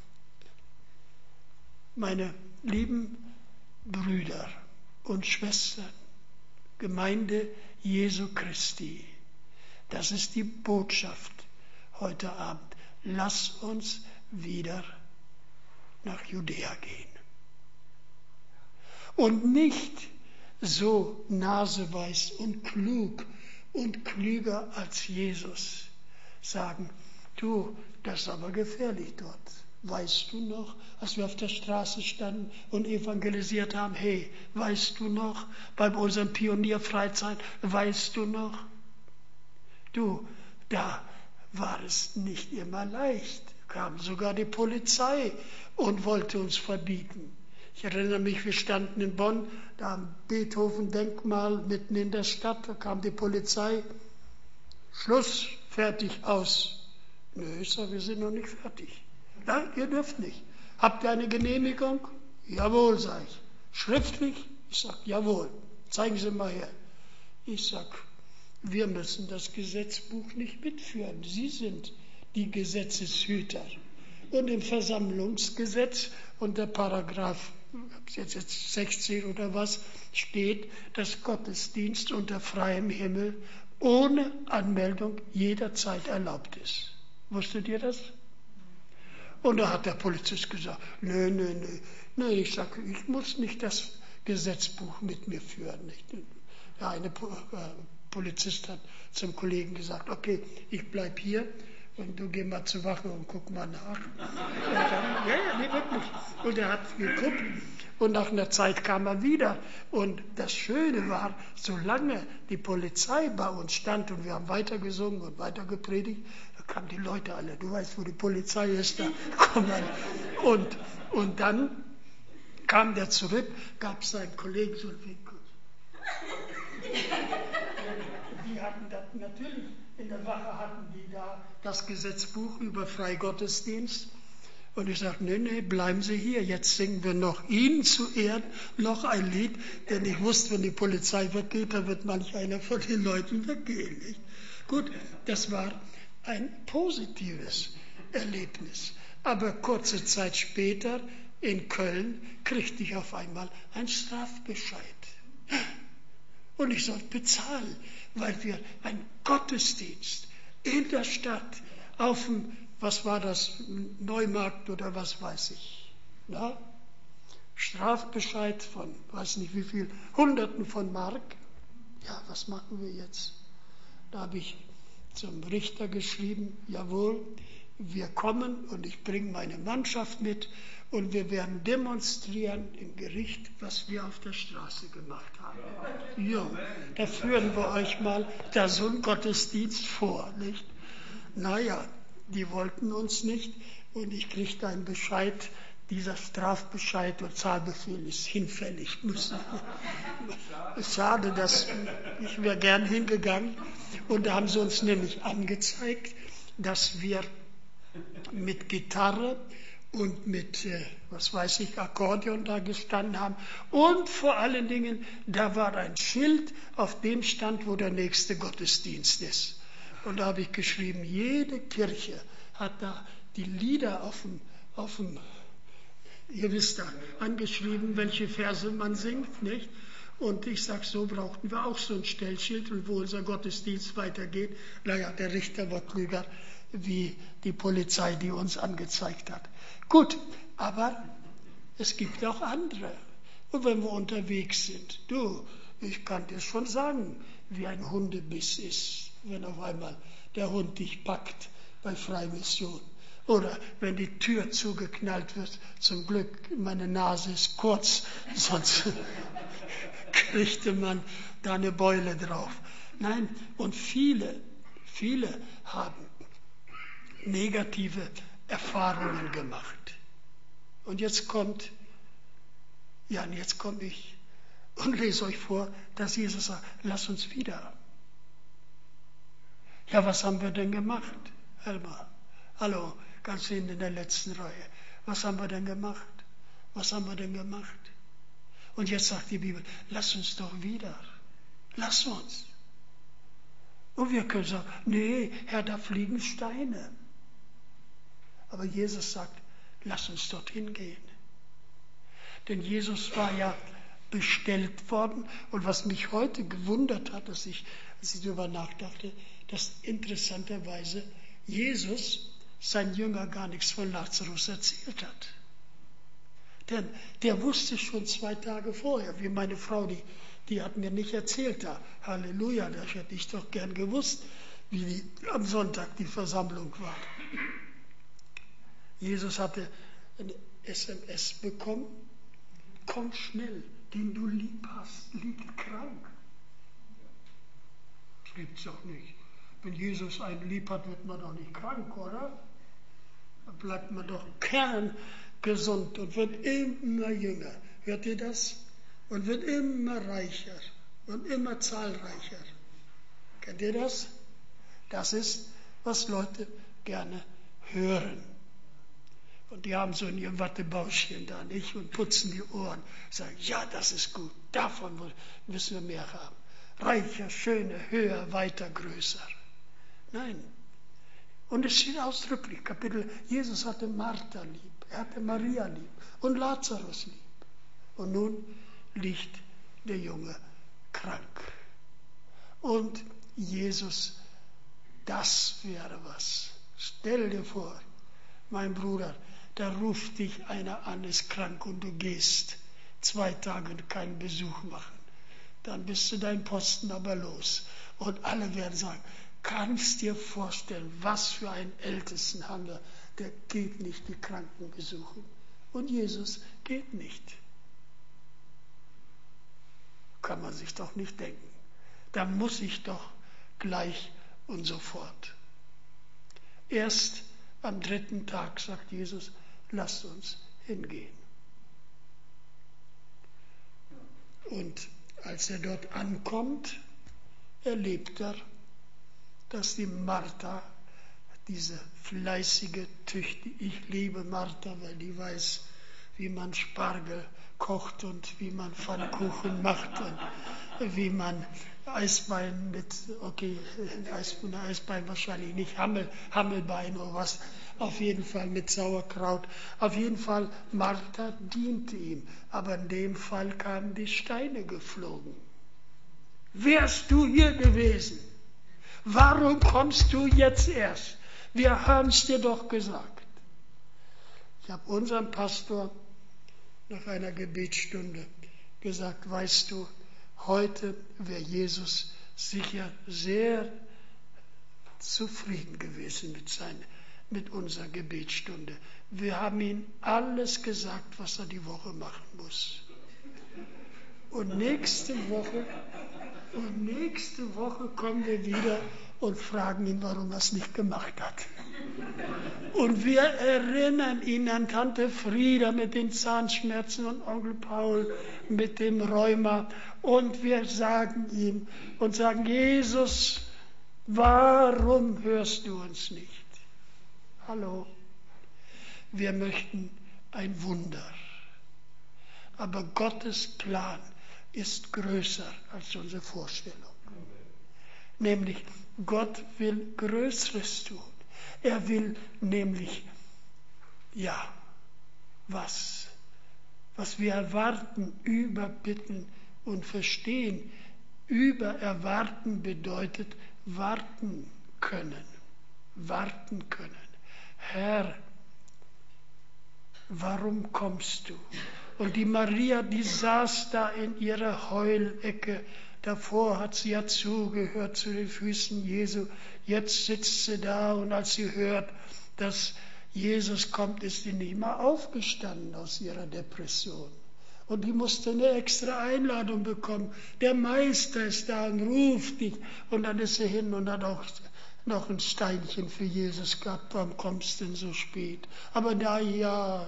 meine lieben Brüder und Schwestern, Gemeinde Jesu Christi, das ist die Botschaft heute Abend. Lass uns wieder nach Judäa gehen. Und nicht so naseweiß und klug und klüger als Jesus sagen, du, das ist aber gefährlich dort. Weißt du noch, als wir auf der Straße standen und evangelisiert haben, hey, weißt du noch, bei unserem Pionierfreizeit, weißt du noch? Du, da war es nicht immer leicht. Kam sogar die Polizei und wollte uns verbieten. Ich erinnere mich, wir standen in Bonn, da am Beethoven-Denkmal mitten in der Stadt, da kam die Polizei. Schluss, fertig, aus. Nö, ich sage, wir sind noch nicht fertig. Nein, ihr dürft nicht. Habt ihr eine Genehmigung? Jawohl, sage ich. Schriftlich? Ich sage, jawohl. Zeigen Sie mal her. Ich sage, wir müssen das Gesetzbuch nicht mitführen. Sie sind die Gesetzeshüter. Und im Versammlungsgesetz unter Paragraph jetzt 16 oder was steht, dass Gottesdienst unter freiem Himmel ohne Anmeldung jederzeit erlaubt ist. Wusstet ihr das? Und da hat der Polizist gesagt, nö, ich sage, ich muss nicht das Gesetzbuch mit mir führen. Nicht? Der eine Polizist hat zum Kollegen gesagt, okay, ich bleib hier und du geh mal zur Wache und guck mal nach. Nee, wirklich. Und er hat geguckt und nach einer Zeit kam er wieder. Und das Schöne war, solange die Polizei bei uns stand und wir haben weitergesungen und weiter gepredigt, da kamen die Leute alle, du weißt, wo die Polizei ist, da kommen alle. Und dann kam der zurück, gab seinen Kollegen so einen Wink. Die hatten das natürlich, in der Wache hatten die da das Gesetzbuch über Freigottesdienst. Und ich sagte, nee, bleiben Sie hier, jetzt singen wir noch Ihnen zu Ehren noch ein Lied, denn ich wusste, wenn die Polizei weggeht, dann wird manch einer von den Leuten weggehen. Nicht? Gut, das war ein positives Erlebnis. Aber kurze Zeit später in Köln kriegte ich auf einmal einen Strafbescheid. Und ich sollte bezahlen, weil wir einen Gottesdienst in der Stadt auf dem, was war das, Neumarkt oder was weiß ich, na? Strafbescheid von, weiß nicht wie viel, Hunderten von Mark. Ja, was machen wir jetzt? Da habe ich zum Richter geschrieben, jawohl, wir kommen und ich bringe meine Mannschaft mit und wir werden demonstrieren im Gericht, was wir auf der Straße gemacht haben. Ja, da führen wir euch mal da so einen Gottesdienst vor, nicht? Naja, die wollten uns nicht und ich kriegte einen Bescheid, dieser Strafbescheid und Zahlbefehl ist hinfällig. Schade, ich wäre gern hingegangen und da haben sie uns nämlich angezeigt, dass wir mit Gitarre und mit, was weiß ich, Akkordeon da gestanden haben. Und vor allen Dingen, da war ein Schild, auf dem stand, wo der nächste Gottesdienst ist. Und da habe ich geschrieben, jede Kirche hat da die Lieder auf dem ihr wisst da, angeschrieben, welche Verse man singt, nicht? Und ich sage, so brauchten wir auch so ein Stellschild, und wo unser Gottesdienst weitergeht. Naja, der Richter war klüger wie die Polizei, die uns angezeigt hat. Gut, aber es gibt auch andere. Und wenn wir unterwegs sind, ich kann dir schon sagen, wie ein Hundebiss ist, wenn auf einmal der Hund dich packt bei Freimission. Oder wenn die Tür zugeknallt wird, zum Glück, meine Nase ist kurz, sonst kriegte man da eine Beule drauf. Nein, und viele haben negative Erfahrungen gemacht. Und jetzt komme ich und lese euch vor, dass Jesus sagt, lass uns wieder. Ja, was haben wir denn gemacht, Helma? Hallo, ganz hinten in der letzten Reihe. Was haben wir denn gemacht? Was haben wir denn gemacht? Und jetzt sagt die Bibel, lass uns doch wieder. Lass uns. Und wir können sagen, nee, Herr, da fliegen Steine. Aber Jesus sagt, lass uns dorthin gehen. Denn Jesus war ja bestellt worden. Und was mich heute gewundert hat, als ich darüber nachdachte, dass interessanterweise Jesus sein Jünger gar nichts von Lazarus erzählt hat. Denn der wusste schon 2 Tage vorher, wie meine Frau, die hat mir nicht erzählt da. Halleluja, das hätte ich doch gern gewusst, wie am Sonntag die Versammlung war. Jesus hatte eine SMS bekommen, komm schnell, den du lieb hast, liegt krank. Das gibt's doch nicht. Wenn Jesus einen lieb hat, wird man doch nicht krank, oder? Dann bleibt man doch kerngesund und wird immer jünger. Hört ihr das? Und wird immer reicher und immer zahlreicher. Kennt ihr das? Das ist, was Leute gerne hören. Und die haben so in ihrem Wattebauschchen da, nicht? Und putzen die Ohren. Sagen, ja, das ist gut. Davon müssen wir mehr haben. Reicher, schöner, höher, weiter, größer. Nein. Und es steht ausdrücklich, Jesus hatte Martha lieb, er hatte Maria lieb und Lazarus lieb. Und nun liegt der Junge krank. Und Jesus, das wäre was. Stell dir vor, mein Bruder, da ruft dich einer an, ist krank und du gehst 2 Tage keinen Besuch machen. Dann bist du deinen Posten aber los. Und alle werden sagen, kannst dir vorstellen, was für einen Ältesten haben wir, der geht nicht die Kranken besuchen. Und Jesus geht nicht. Kann man sich doch nicht denken. Da muss ich doch gleich und sofort. Erst am 3. Tag sagt Jesus, lasst uns hingehen. Und als er dort ankommt, erlebt er, dass die Martha, diese fleißige, tüchtige, ich liebe Martha, weil die weiß, wie man Spargel kocht und wie man Pfannkuchen macht und wie man Eisbein mit, Eisbein wahrscheinlich nicht, Hammelbein oder was, auf jeden Fall mit Sauerkraut. Auf jeden Fall, Martha diente ihm, aber in dem Fall kamen die Steine geflogen. Wärst du hier gewesen? Warum kommst du jetzt erst? Wir haben es dir doch gesagt. Ich habe unserem Pastor nach einer Gebetsstunde gesagt, weißt du, heute wäre Jesus sicher sehr zufrieden gewesen mit unserer Gebetsstunde. Wir haben ihm alles gesagt, was er die Woche machen muss. Und nächste Woche kommen wir wieder und fragen ihn, warum er es nicht gemacht hat. Und wir erinnern ihn an Tante Frieda mit den Zahnschmerzen und Onkel Paul mit dem Rheuma. Und wir sagen ihm und sagen, Jesus, warum hörst du uns nicht? Hallo, wir möchten ein Wunder. Aber Gottes Plan ist größer als unsere Vorstellung. Nämlich, Gott will Größeres tun. Er will nämlich, was wir erwarten, überbitten und verstehen. Übererwarten bedeutet warten können. Warten können. Herr, warum kommst du? Und die Maria, die saß da in ihrer Heulecke. Davor hat sie ja zugehört zu den Füßen Jesu. Jetzt sitzt sie da und als sie hört, dass Jesus kommt, ist sie nicht mal aufgestanden aus ihrer Depression. Und die musste eine extra Einladung bekommen. Der Meister ist da und ruft dich. Und dann ist sie hin und hat auch noch ein Steinchen für Jesus gehabt. Warum kommst du denn so spät? Aber na ja,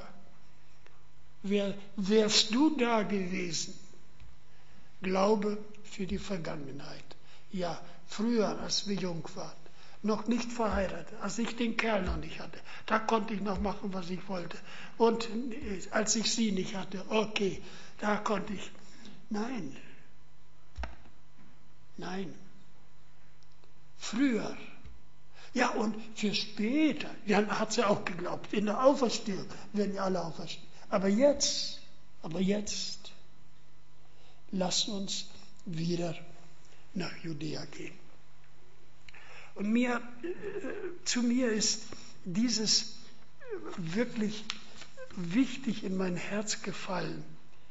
wärst du da gewesen? Glaube für die Vergangenheit. Ja, früher, als wir jung waren, noch nicht verheiratet, als ich den Kerl noch nicht hatte, da konnte ich noch machen, was ich wollte. Und als ich sie nicht hatte, okay, da konnte ich. Nein. Früher. Ja, und für später, dann hat sie auch geglaubt, in der Auferstehung werden ja alle auferstehen. Aber jetzt, lass uns wieder nach Judäa gehen. Und zu mir ist dieses wirklich wichtig in mein Herz gefallen.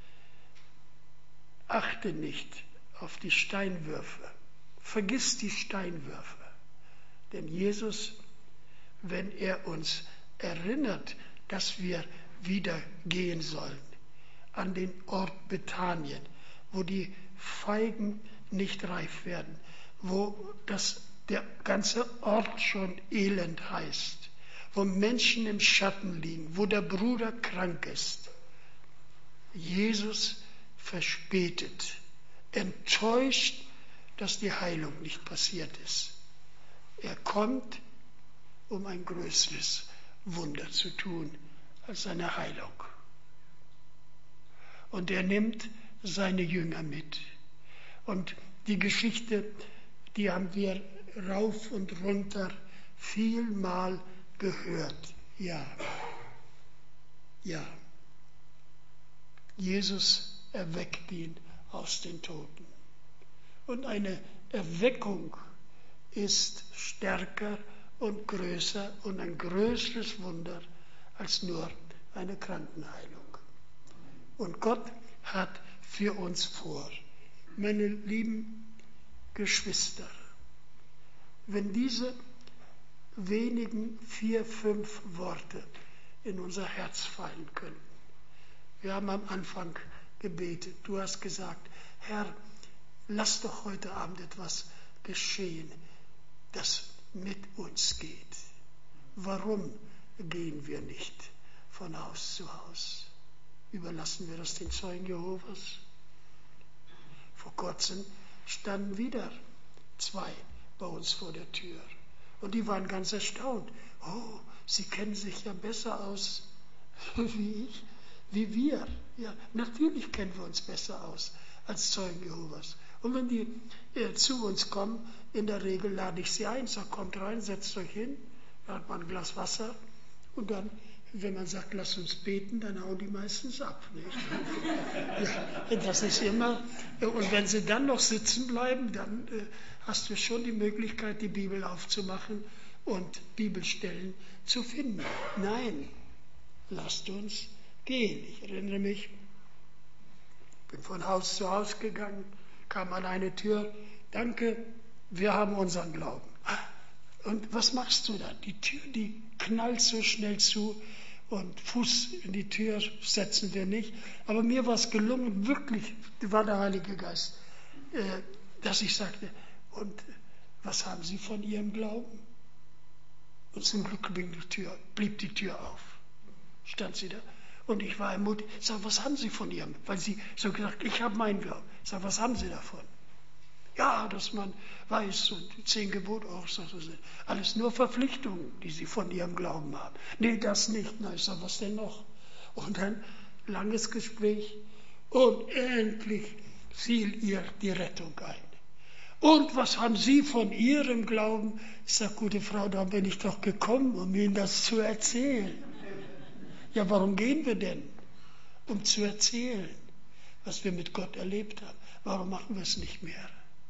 Achte nicht auf die Steinwürfe. Vergiss die Steinwürfe. Denn Jesus, wenn er uns erinnert, dass wir wieder gehen sollen, an den Ort Bethanien, wo die Feigen nicht reif werden, wo der ganze Ort schon elend heißt, wo Menschen im Schatten liegen, wo der Bruder krank ist. Jesus verspätet, enttäuscht, dass die Heilung nicht passiert ist. Er kommt, um ein größeres Wunder zu tun als seine Heilung. Und er nimmt seine Jünger mit. Und die Geschichte, die haben wir rauf und runter vielmal gehört. Ja. Jesus erweckt ihn aus den Toten. Und eine Erweckung ist stärker und größer und ein größeres Wunder als nur eine Krankenheilung. Und Gott hat für uns vor, meine lieben Geschwister, wenn diese wenigen 4, 5 Worte in unser Herz fallen könnten. Wir haben am Anfang gebetet. Du hast gesagt, Herr, lass doch heute Abend etwas geschehen, das mit uns geht. Warum gehen wir nicht von Haus zu Haus? Überlassen wir das den Zeugen Jehovas? Vor kurzem standen wieder 2 bei uns vor der Tür. Und die waren ganz erstaunt. Oh, sie kennen sich ja besser aus wie ich, wie wir. Ja, natürlich kennen wir uns besser aus als Zeugen Jehovas. Und wenn die zu uns kommen, in der Regel lade ich sie ein, sage, kommt rein, setzt euch hin, dann hat man ein Glas Wasser und dann, wenn man sagt, lasst uns beten, dann hauen die meistens ab. Nicht? Ja, das ist immer, und wenn sie dann noch sitzen bleiben, dann hast du schon die Möglichkeit, die Bibel aufzumachen und Bibelstellen zu finden. Nein, lasst uns gehen. Ich erinnere mich, bin von Haus zu Haus gegangen, kam an eine Tür, danke, wir haben unseren Glauben. Und was machst du da? Die Tür, die knallt so schnell zu und Fuß in die Tür setzen wir nicht. Aber mir war es gelungen, wirklich, war der Heilige Geist, dass ich sagte, und was haben Sie von Ihrem Glauben? Und zum Glück blieb die Tür auf. Stand sie da. Und ich war ermutigt. Ich sage, was haben Sie von Ihrem? Weil sie so gesagt, ich habe meinen Glauben. Ich sage, was haben Sie davon? Ja, dass man weiß und die 10 Gebote auch so sind. Alles nur Verpflichtungen, die Sie von Ihrem Glauben haben. Nee, das nicht. Na, ich sage, was denn noch? Und dann langes Gespräch und endlich fiel ihr die Rettung ein. Und was haben Sie von Ihrem Glauben? Ich sage, gute Frau, da bin ich doch gekommen, um Ihnen das zu erzählen. Ja, warum gehen wir denn? Um zu erzählen, was wir mit Gott erlebt haben. Warum machen wir es nicht mehr?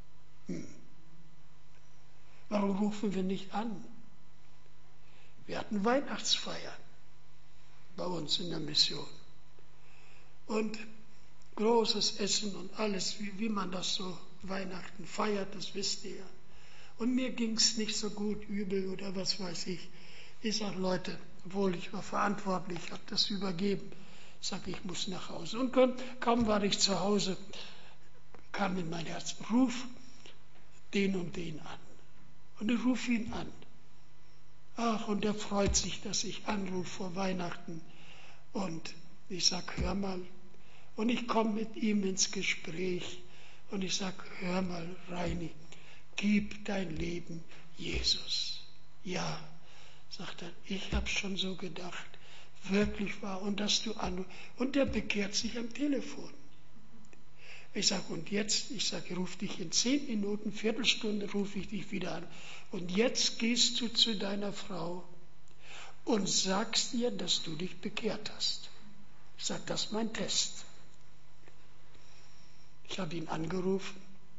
Warum rufen wir nicht an? Wir hatten Weihnachtsfeier bei uns in der Mission. Und großes Essen und alles, wie man das so Weihnachten feiert, das wisst ihr. Und mir ging es nicht so gut, übel oder was weiß ich. Ich sage, Leute, obwohl ich war verantwortlich, habe das übergeben. Sag, ich muss nach Hause. Und kaum war ich zu Hause, kam in mein Herz, ruf den und den an. Und ich rufe ihn an. Ach, und er freut sich, dass ich anrufe vor Weihnachten. Und ich sag, hör mal. Und ich komme mit ihm ins Gespräch. Und ich sag, hör mal, Reini, gib dein Leben Jesus. Ja, sagt er, ich habe schon so gedacht. Wirklich wahr. Und dass du anrufst. Und der bekehrt sich am Telefon. Ich sage, und jetzt, ich rufe dich in 10 Minuten, Viertelstunde rufe ich dich wieder an. Und jetzt gehst du zu deiner Frau und sagst ihr, dass du dich bekehrt hast. Ich sage, das ist mein Test. Ich habe ihn angerufen.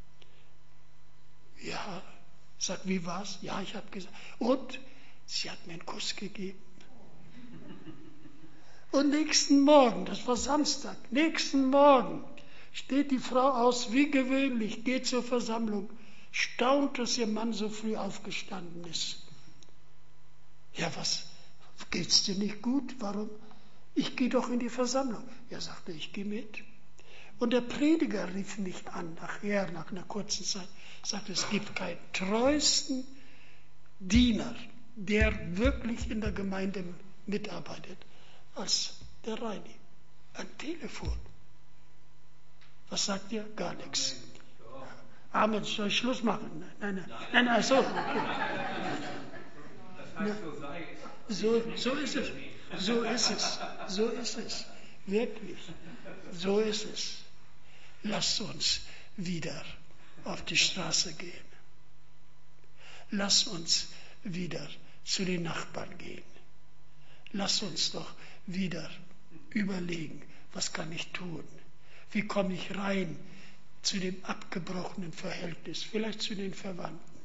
Ja, sagt, wie war's? Ja, ich habe gesagt. Und sie hat mir einen Kuss gegeben. Und nächsten Morgen, das war Samstag, nächsten Morgen steht die Frau aus wie gewöhnlich, geht zur Versammlung, staunt, dass ihr Mann so früh aufgestanden ist. Ja, was, geht's dir nicht gut? Warum? Ich gehe doch in die Versammlung. Ja, sagte ich, gehe mit. Und der Prediger rief mich an, nachher, nach einer kurzen Zeit, sagte, es gibt keinen treuesten Diener, der wirklich in der Gemeinde mitarbeitet, als der Reini. Am Telefon. Was sagt ihr? Gar nichts. Amen, soll ich Schluss machen? Nein, so. Okay. So ist es. So ist es. Wirklich. So ist es. Lasst uns wieder auf die Straße gehen. Lasst uns wieder zu den Nachbarn gehen. Lasst uns doch wieder überlegen, was kann ich tun? Wie komme ich rein zu dem abgebrochenen Verhältnis, vielleicht zu den Verwandten?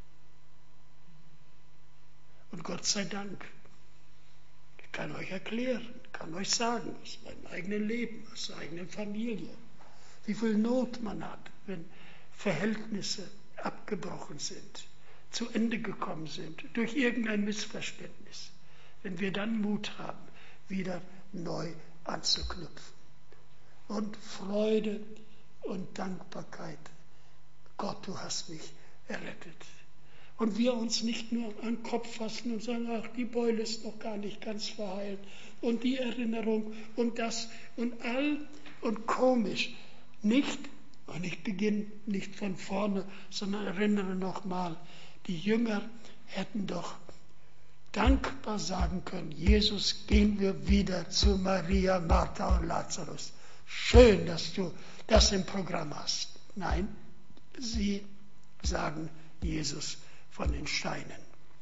Und Gott sei Dank, ich kann euch erklären, kann euch sagen, aus meinem eigenen Leben, aus der eigenen Familie, wie viel Not man hat, wenn Verhältnisse abgebrochen sind, zu Ende gekommen sind, durch irgendein Missverständnis. Wenn wir dann Mut haben, wieder neu anzuknüpfen. Und Freude und Dankbarkeit. Gott, du hast mich errettet. Und wir uns nicht nur an den Kopf fassen und sagen, ach, die Beule ist noch gar nicht ganz verheilt. Und die Erinnerung und das und all und komisch. Nicht, und ich beginne nicht von vorne, sondern erinnere nochmal, die Jünger hätten doch dankbar sagen können, Jesus, gehen wir wieder zu Maria, Martha und Lazarus. Schön, dass du das im Programm hast. Nein, sie sagen Jesus von den Steinen.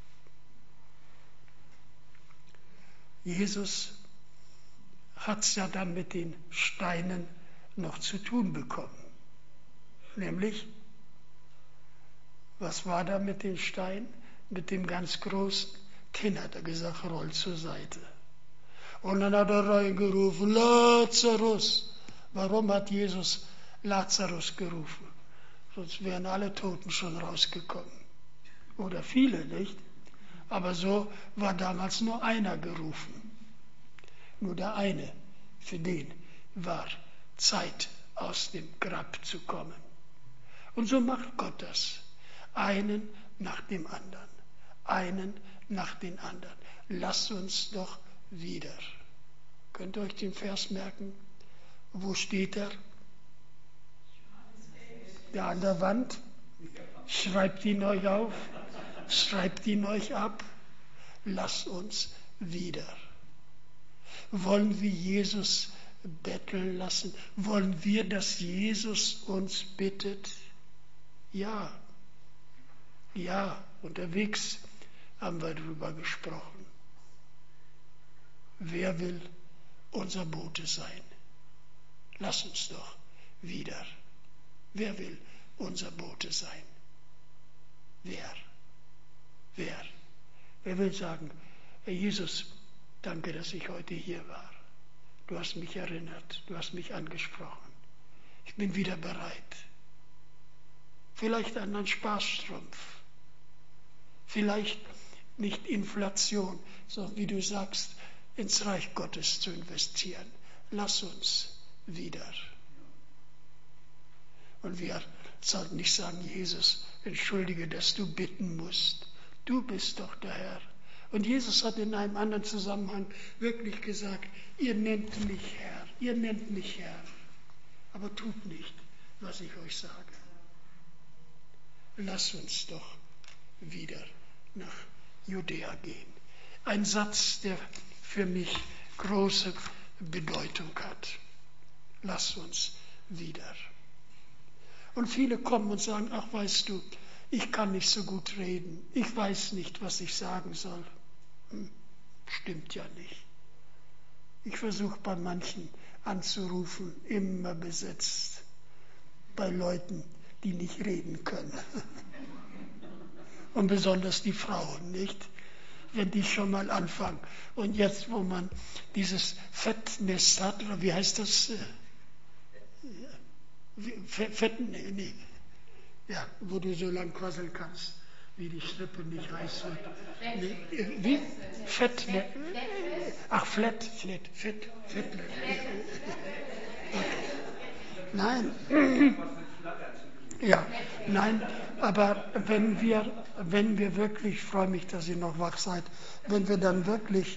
Jesus hat es ja dann mit den Steinen noch zu tun bekommen. Nämlich, was war da mit den Steinen? Mit dem ganz Großen? Den hat er gesagt, roll zur Seite. Und dann hat er reingerufen, Lazarus. Warum hat Jesus Lazarus gerufen? Sonst wären alle Toten schon rausgekommen. Oder viele, nicht? Aber so war damals nur einer gerufen. Nur der eine, für den war Zeit, aus dem Grab zu kommen. Und so macht Gott das. Einen nach dem anderen. Einen nach den anderen. Lasst uns doch wieder. Könnt ihr euch den Vers merken? Wo steht er? Da an der Wand. Schreibt ihn euch auf. Schreibt ihn euch ab. Lasst uns wieder. Wollen wir Jesus betteln lassen? Wollen wir, dass Jesus uns bittet? Ja. Ja, unterwegs haben wir darüber gesprochen. Wer will unser Bote sein? Lass uns doch wieder. Wer will unser Bote sein? Wer? Wer will sagen, Herr Jesus, danke, dass ich heute hier war. Du hast mich erinnert, du hast mich angesprochen. Ich bin wieder bereit. Vielleicht an einen Spaßstrumpf. Vielleicht nicht Inflation, sondern wie du sagst, ins Reich Gottes zu investieren. Lass uns wieder. Und wir sollten nicht sagen, Jesus, entschuldige, dass du bitten musst. Du bist doch der Herr. Und Jesus hat in einem anderen Zusammenhang wirklich gesagt, ihr nennt mich Herr, aber tut nicht, was ich euch sage. Lass uns doch wieder nach Judäa gehen. Ein Satz, der für mich große Bedeutung hat. Lass uns wieder. Und viele kommen und sagen, ach weißt du, ich kann nicht so gut reden. Ich weiß nicht, was ich sagen soll. Stimmt ja nicht. Ich versuche bei manchen anzurufen, immer besetzt. Bei Leuten, die nicht reden können. Und besonders die Frauen, nicht? Wenn die schon mal anfangen. Und jetzt, wo man dieses Fettnest hat, oder wie heißt das? Ja, wo du so lang quasseln kannst, wie die Schrippe nicht heiß wird. Wie? Fett. Ach, Fett. Nein. Ja, nein, aber wenn wir wirklich, ich freue mich, dass ihr noch wach seid, wenn wir dann wirklich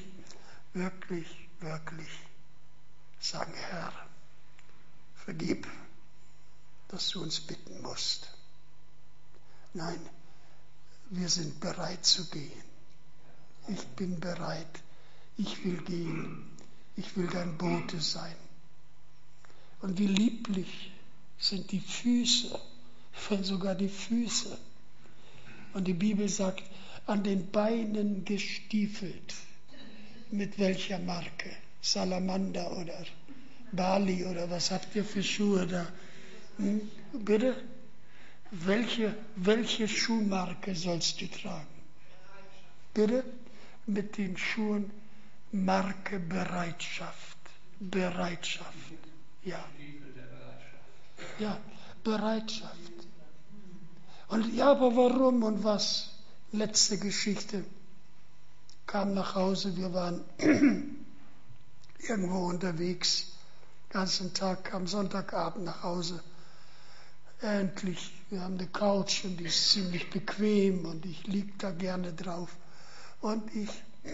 sagen, Herr, vergib, dass du uns bitten musst. Nein, wir sind bereit zu gehen. Ich bin bereit. Ich will gehen. Ich will dein Bote sein. Und wie lieblich sind die Füße, wenn sogar die Füße. Und die Bibel sagt, an den Beinen gestiefelt. Mit welcher Marke? Salamander oder Bali oder was habt ihr für Schuhe da? Bitte? Welche Schuhmarke sollst du tragen? Bitte? Mit den Schuhen Marke Bereitschaft. Ja. Ja, Bereitschaft. Und ja, aber warum und was? Letzte Geschichte. Kam nach Hause, wir waren irgendwo unterwegs, ganzen Tag, am Sonntagabend nach Hause. Endlich, wir haben eine Couch und die ist ziemlich bequem und ich liege da gerne drauf. Und ich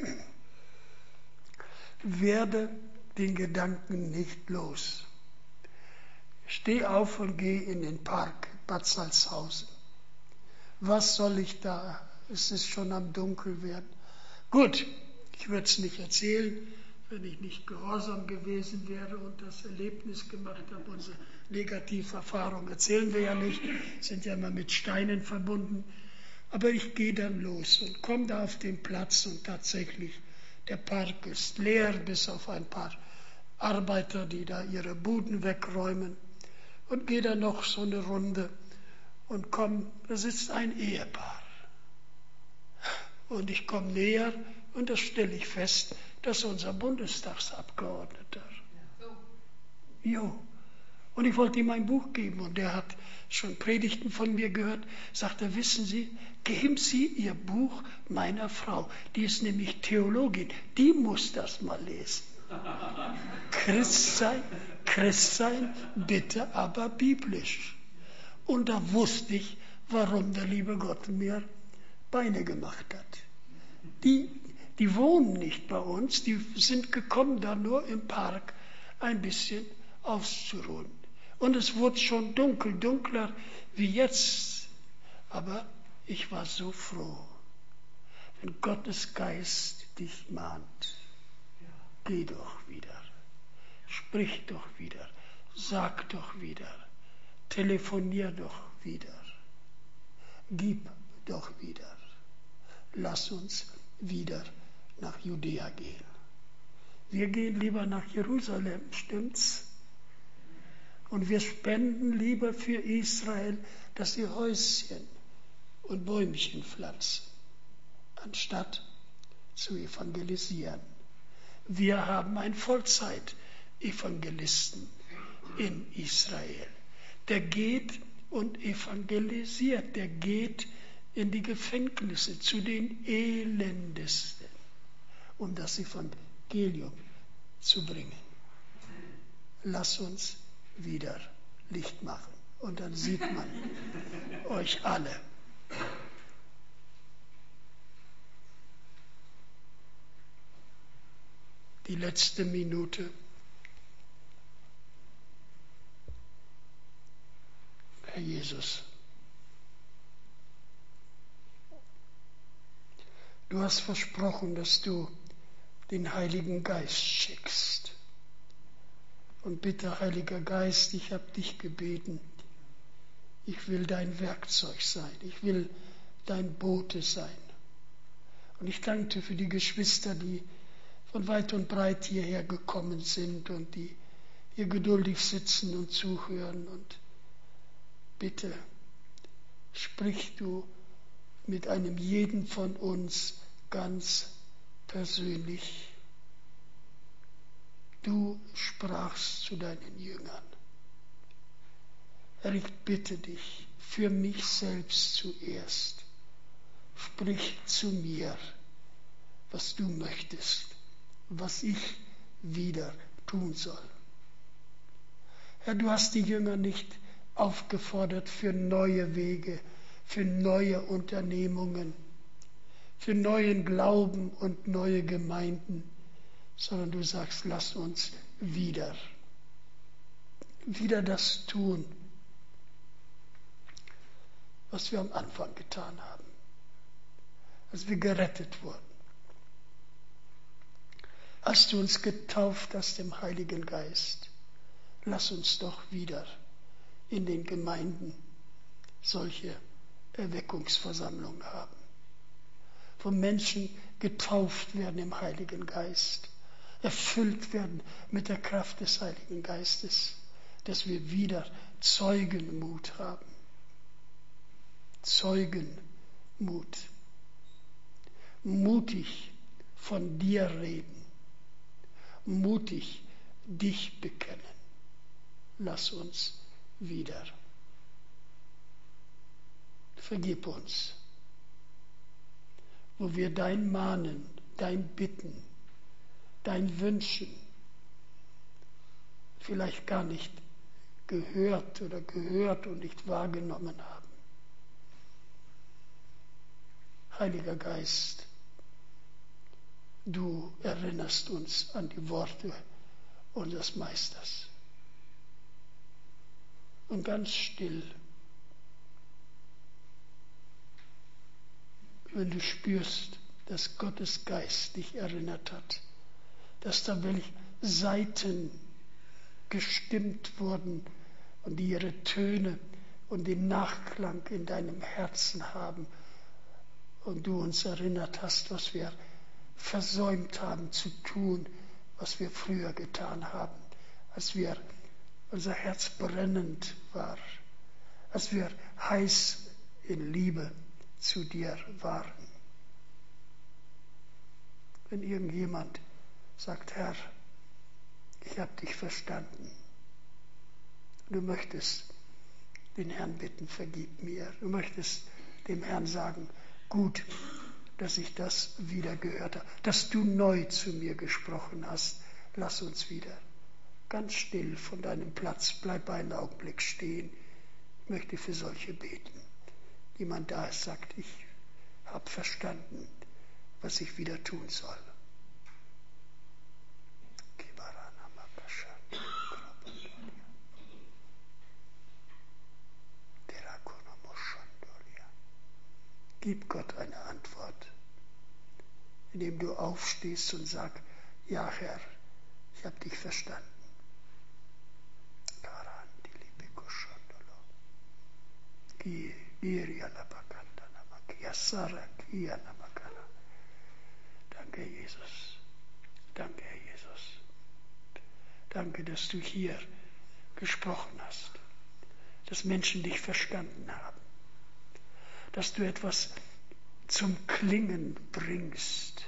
werde den Gedanken nicht los. Steh auf und geh in den Park, Bad Salzhausen. Was soll ich da? Es ist schon am Dunkelwerden. Gut, ich würde es nicht erzählen, wenn ich nicht gehorsam gewesen wäre und das Erlebnis gemacht habe. Unsere Negativerfahrung erzählen wir ja nicht, sind ja immer mit Steinen verbunden. Aber ich gehe dann los und komme da auf den Platz und tatsächlich, der Park ist leer, bis auf ein paar Arbeiter, die da ihre Buden wegräumen. Und gehe dann noch so eine Runde und komme, da sitzt ein Ehepaar. Und ich komme näher und da stelle ich fest, das ist unser Bundestagsabgeordneter. Jo. Und ich wollte ihm ein Buch geben und der hat schon Predigten von mir gehört. Sagt er, wissen Sie, geben Sie Ihr Buch meiner Frau. Die ist nämlich Theologin. Die muss das mal lesen. Christ sein, bitte aber biblisch. Und da wusste ich, warum der liebe Gott mir Beine gemacht hat. Die wohnen nicht bei uns, die sind gekommen da nur im Park ein bisschen auszuruhen. Und es wurde schon dunkler wie jetzt. Aber ich war so froh, wenn Gottes Geist dich mahnt. Geh doch wieder, sprich doch wieder, sag doch wieder, telefonier doch wieder, gib doch wieder. Lass uns wieder nach Judäa gehen. Wir gehen lieber nach Jerusalem, stimmt's? Und wir spenden lieber für Israel, dass sie Häuschen und Bäumchen pflanzen, anstatt zu evangelisieren. Wir haben einen Vollzeit-Evangelisten in Israel. Der geht und evangelisiert, der geht in die Gefängnisse zu den Elendesten, um das Evangelium zu bringen. lass uns wieder Licht machen. Und dann sieht man euch alle. Die letzte Minute. Herr Jesus, du hast versprochen, dass du den Heiligen Geist schickst. Und bitte, Heiliger Geist, ich habe dich gebeten, ich will dein Werkzeug sein, ich will dein Bote sein. Und ich danke dir für die Geschwister, die von weit und breit hierher gekommen sind und die hier geduldig sitzen und zuhören. Und bitte, sprich du mit einem jeden von uns ganz persönlich. Du sprachst zu deinen Jüngern. Herr, ich bitte dich für mich selbst zuerst. Sprich zu mir, was du möchtest, was ich wieder tun soll. Herr, du hast die Jünger nicht aufgefordert für neue Wege, für neue Unternehmungen, für neuen Glauben und neue Gemeinden, sondern du sagst, lass uns wieder das tun, was wir am Anfang getan haben, als wir gerettet wurden, als du uns getauft hast im Heiligen Geist. Lass uns doch wieder in den Gemeinden solche Erweckungsversammlungen haben, wo Menschen getauft werden im Heiligen Geist, erfüllt werden mit der Kraft des Heiligen Geistes, dass wir wieder Zeugenmut haben. Zeugenmut. Mutig von dir reden. Mutig dich bekennen. Lass uns wieder. Vergib uns, wo wir dein Mahnen, dein Bitten, dein Wünschen vielleicht gar nicht gehört und nicht wahrgenommen haben. Heiliger Geist, du erinnerst uns an die Worte unseres Meisters. Und ganz still, wenn du spürst, dass Gottes Geist dich erinnert hat, dass da welche Saiten gestimmt wurden und die ihre Töne und den Nachklang in deinem Herzen haben und du uns erinnert hast, was wir versäumt haben zu tun, was wir früher getan haben, als unser Herz brennend war, als wir heiß in Liebe zu dir waren. Wenn irgendjemand sagt, Herr, ich habe dich verstanden, du möchtest den Herrn bitten, vergib mir, du möchtest dem Herrn sagen, gut, dass ich das wieder gehört habe, dass du neu zu mir gesprochen hast, lass uns wieder ganz still von deinem Platz, bleib einen Augenblick stehen. Ich möchte für solche beten. Jemand da ist, sagt, ich habe verstanden, was ich wieder tun soll. Gib Gott eine Antwort, indem du aufstehst und sagst, ja Herr, ich habe dich verstanden. Danke, Jesus. Danke, Herr Jesus. Danke, dass du hier gesprochen hast, dass Menschen dich verstanden haben, dass du etwas zum Klingen bringst,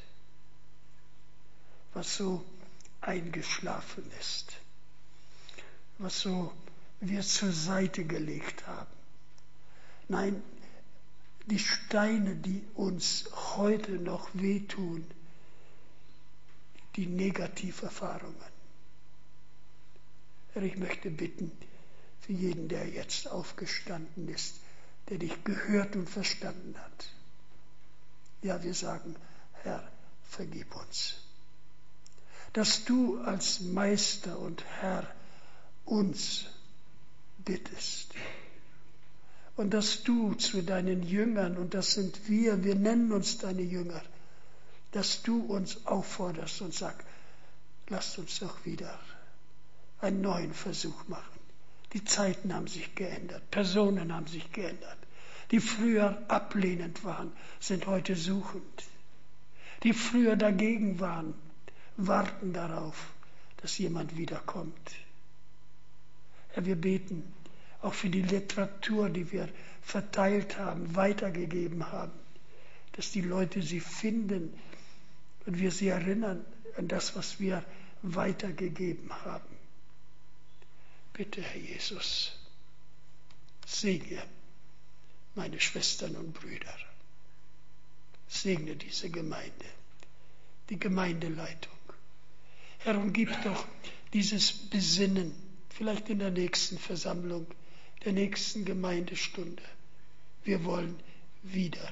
was so eingeschlafen ist, was so wir zur Seite gelegt haben. Nein, die Steine, die uns heute noch wehtun, die Negativerfahrungen. Herr, ich möchte bitten für jeden, der jetzt aufgestanden ist, der dich gehört und verstanden hat. Ja, wir sagen, Herr, vergib uns. Dass du als Meister und Herr uns bittest. Und dass du zu deinen Jüngern, und das sind wir nennen uns deine Jünger, dass du uns aufforderst und sagst, lasst uns doch wieder einen neuen Versuch machen. Die Zeiten haben sich geändert, Personen haben sich geändert. Die früher ablehnend waren, sind heute suchend. Die früher dagegen waren, warten darauf, dass jemand wiederkommt. Herr, wir beten auch für die Literatur, die wir verteilt haben, weitergegeben haben, dass die Leute sie finden und wir sie erinnern an das, was wir weitergegeben haben. Bitte, Herr Jesus, segne meine Schwestern und Brüder. Segne diese Gemeinde, die Gemeindeleitung. Herr, und gib doch dieses Besinnen, vielleicht in der nächsten Versammlung, der nächsten Gemeindestunde. Wir wollen wieder.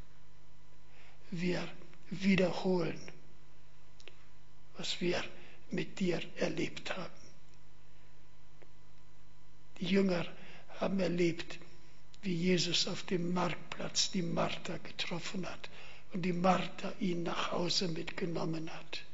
Wir wiederholen, was wir mit dir erlebt haben. Die Jünger haben erlebt, wie Jesus auf dem Marktplatz die Martha getroffen hat und die Martha ihn nach Hause mitgenommen hat.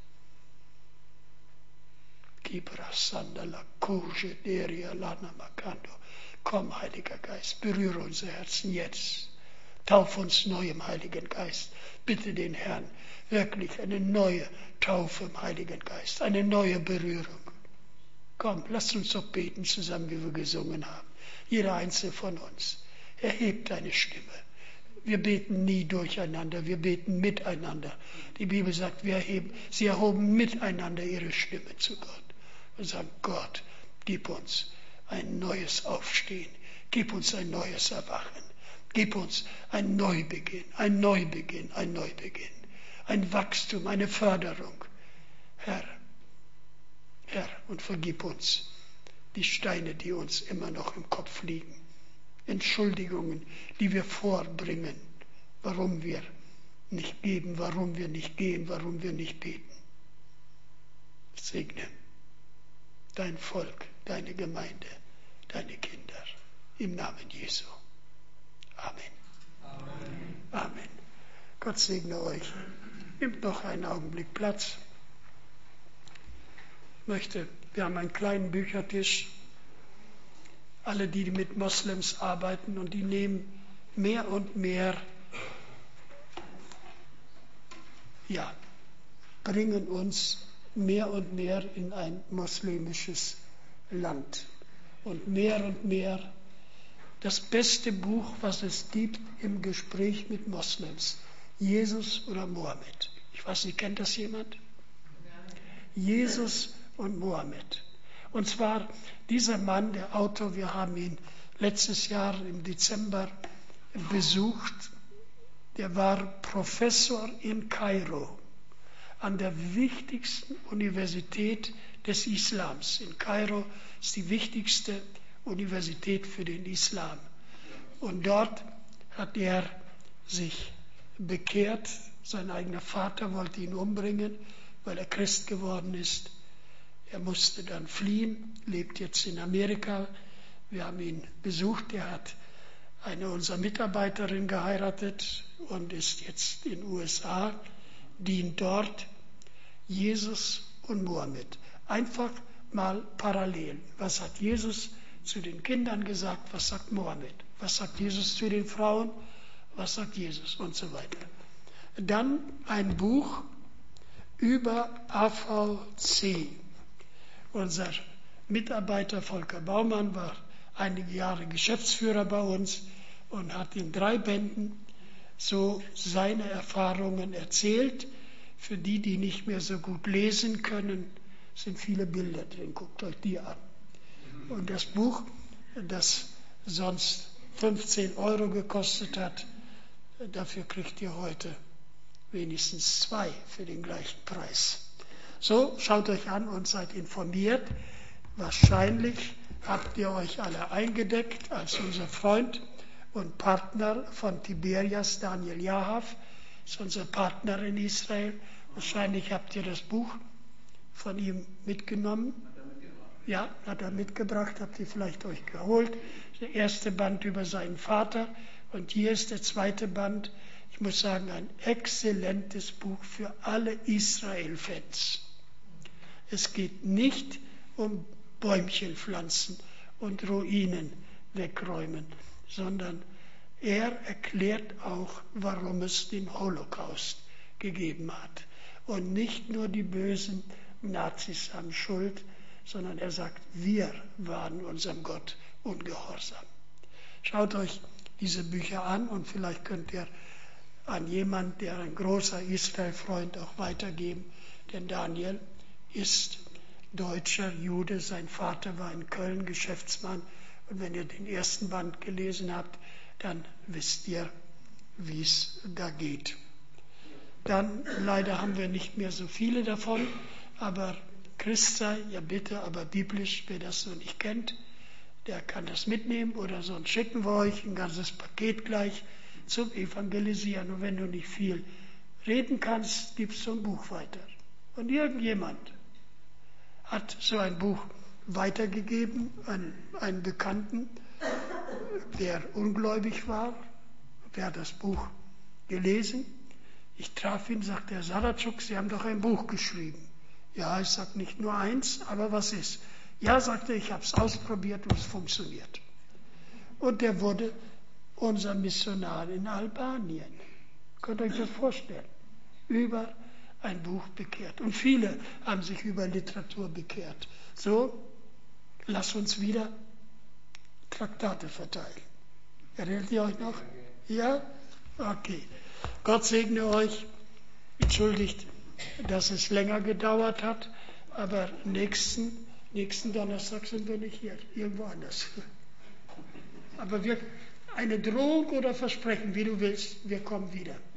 Komm, Heiliger Geist, berühre unser Herzen jetzt. Tauf uns neu im Heiligen Geist. Bitte den Herrn, wirklich eine neue Taufe im Heiligen Geist, eine neue Berührung. Komm, lasst uns doch beten zusammen, wie wir gesungen haben. Jeder Einzelne von uns. Erhebt deine Stimme. Wir beten nie durcheinander, wir beten miteinander. Die Bibel sagt, sie erhoben miteinander ihre Stimme zu Gott und sagen, Gott, gib uns ein neues Aufstehen, gib uns ein neues Erwachen, gib uns ein Neubeginn, ein Neubeginn, ein Neubeginn, ein Wachstum, eine Förderung. Herr, und vergib uns die Steine, die uns immer noch im Kopf liegen. Entschuldigungen, die wir vorbringen, warum wir nicht geben, warum wir nicht gehen, warum wir nicht beten. Segne dein Volk, deine Gemeinde, deine Kinder. Im Namen Jesu. Amen. Amen. Amen. Gott segne euch. Nehmt noch einen Augenblick Platz. Wir haben einen kleinen Büchertisch. Alle, die mit Moslems arbeiten, und die nehmen mehr und mehr, bringen uns mehr und mehr in ein moslemisches Land. Und mehr das beste Buch, was es gibt im Gespräch mit Moslems. Jesus oder Mohammed. Ich weiß nicht, kennt das jemand? Jesus und Mohammed. Und zwar dieser Mann, der Autor, wir haben ihn letztes Jahr im Dezember besucht, der war Professor in Kairo, an der wichtigsten Universität des Islams. In Kairo ist die wichtigste Universität für den Islam. Und dort hat er sich bekehrt. Sein eigener Vater wollte ihn umbringen, weil er Christ geworden ist. Er musste dann fliehen, lebt jetzt in Amerika. Wir haben ihn besucht. Er hat eine unserer Mitarbeiterinnen geheiratet und ist jetzt in den USA, dient dort. Jesus und Mohammed. Einfach mal parallel. Was hat Jesus zu den Kindern gesagt? Was sagt Mohammed? Was sagt Jesus zu den Frauen? Was sagt Jesus? Und so weiter. Dann ein Buch über AVC. Unser Mitarbeiter Volker Baumann war einige Jahre Geschäftsführer bei uns und hat in 3 Bänden so seine Erfahrungen erzählt. Für die, die nicht mehr so gut lesen können, sind viele Bilder drin. Guckt euch die an. Und das Buch, das sonst 15 € gekostet hat, dafür kriegt ihr heute wenigstens 2 für den gleichen Preis. So, schaut euch an und seid informiert, Wahrscheinlich habt ihr euch alle eingedeckt als unser Freund und Partner von Tiberias, Daniel Jahav, ist unser Partner in Israel. Wahrscheinlich habt ihr das Buch von ihm mitgenommen. Ja, hat er mitgebracht, habt ihr vielleicht euch geholt. Der erste Band über seinen Vater und hier ist der zweite Band. Ich muss sagen, ein exzellentes Buch für alle Israel-Fans. Es geht nicht um Bäumchen pflanzen und Ruinen wegräumen, sondern er erklärt auch, warum es den Holocaust gegeben hat. Und nicht nur die bösen Nazis haben Schuld, sondern er sagt, wir waren unserem Gott ungehorsam. Schaut euch diese Bücher an und vielleicht könnt ihr an jemanden, der ein großer Israel-Freund auch weitergeben, denn Daniel ist deutscher Jude, sein Vater war in Köln Geschäftsmann und wenn ihr den ersten Band gelesen habt, dann wisst ihr, wie es da geht. Dann leider haben wir nicht mehr so viele davon, aber Christsein, ja bitte, aber biblisch, wer das so nicht kennt, der kann das mitnehmen oder sonst schicken wir euch ein ganzes Paket gleich zum Evangelisieren. Und wenn du nicht viel reden kannst, gibst du ein Buch weiter. Und irgendjemand hat so ein Buch weitergegeben an einen Bekannten, der ungläubig war. Der hat das Buch gelesen. Ich traf ihn, sagte Herr Saratschuk, Sie haben doch ein Buch geschrieben. Ja, ich sage nicht nur eins, aber was ist? Ja, sagte ich habe es ausprobiert und es funktioniert. Und der wurde unser Missionar in Albanien. Könnt ihr euch das vorstellen? Über ein Buch bekehrt. Und viele haben sich über Literatur bekehrt. So, lasst uns wieder Traktate verteilen. Erinnert ihr euch noch? Ja? Okay. Gott segne euch. Entschuldigt, dass es länger gedauert hat, aber nächsten Donnerstag sind wir nicht hier, irgendwo anders. Aber eine Drohung oder Versprechen, wie du willst, wir kommen wieder.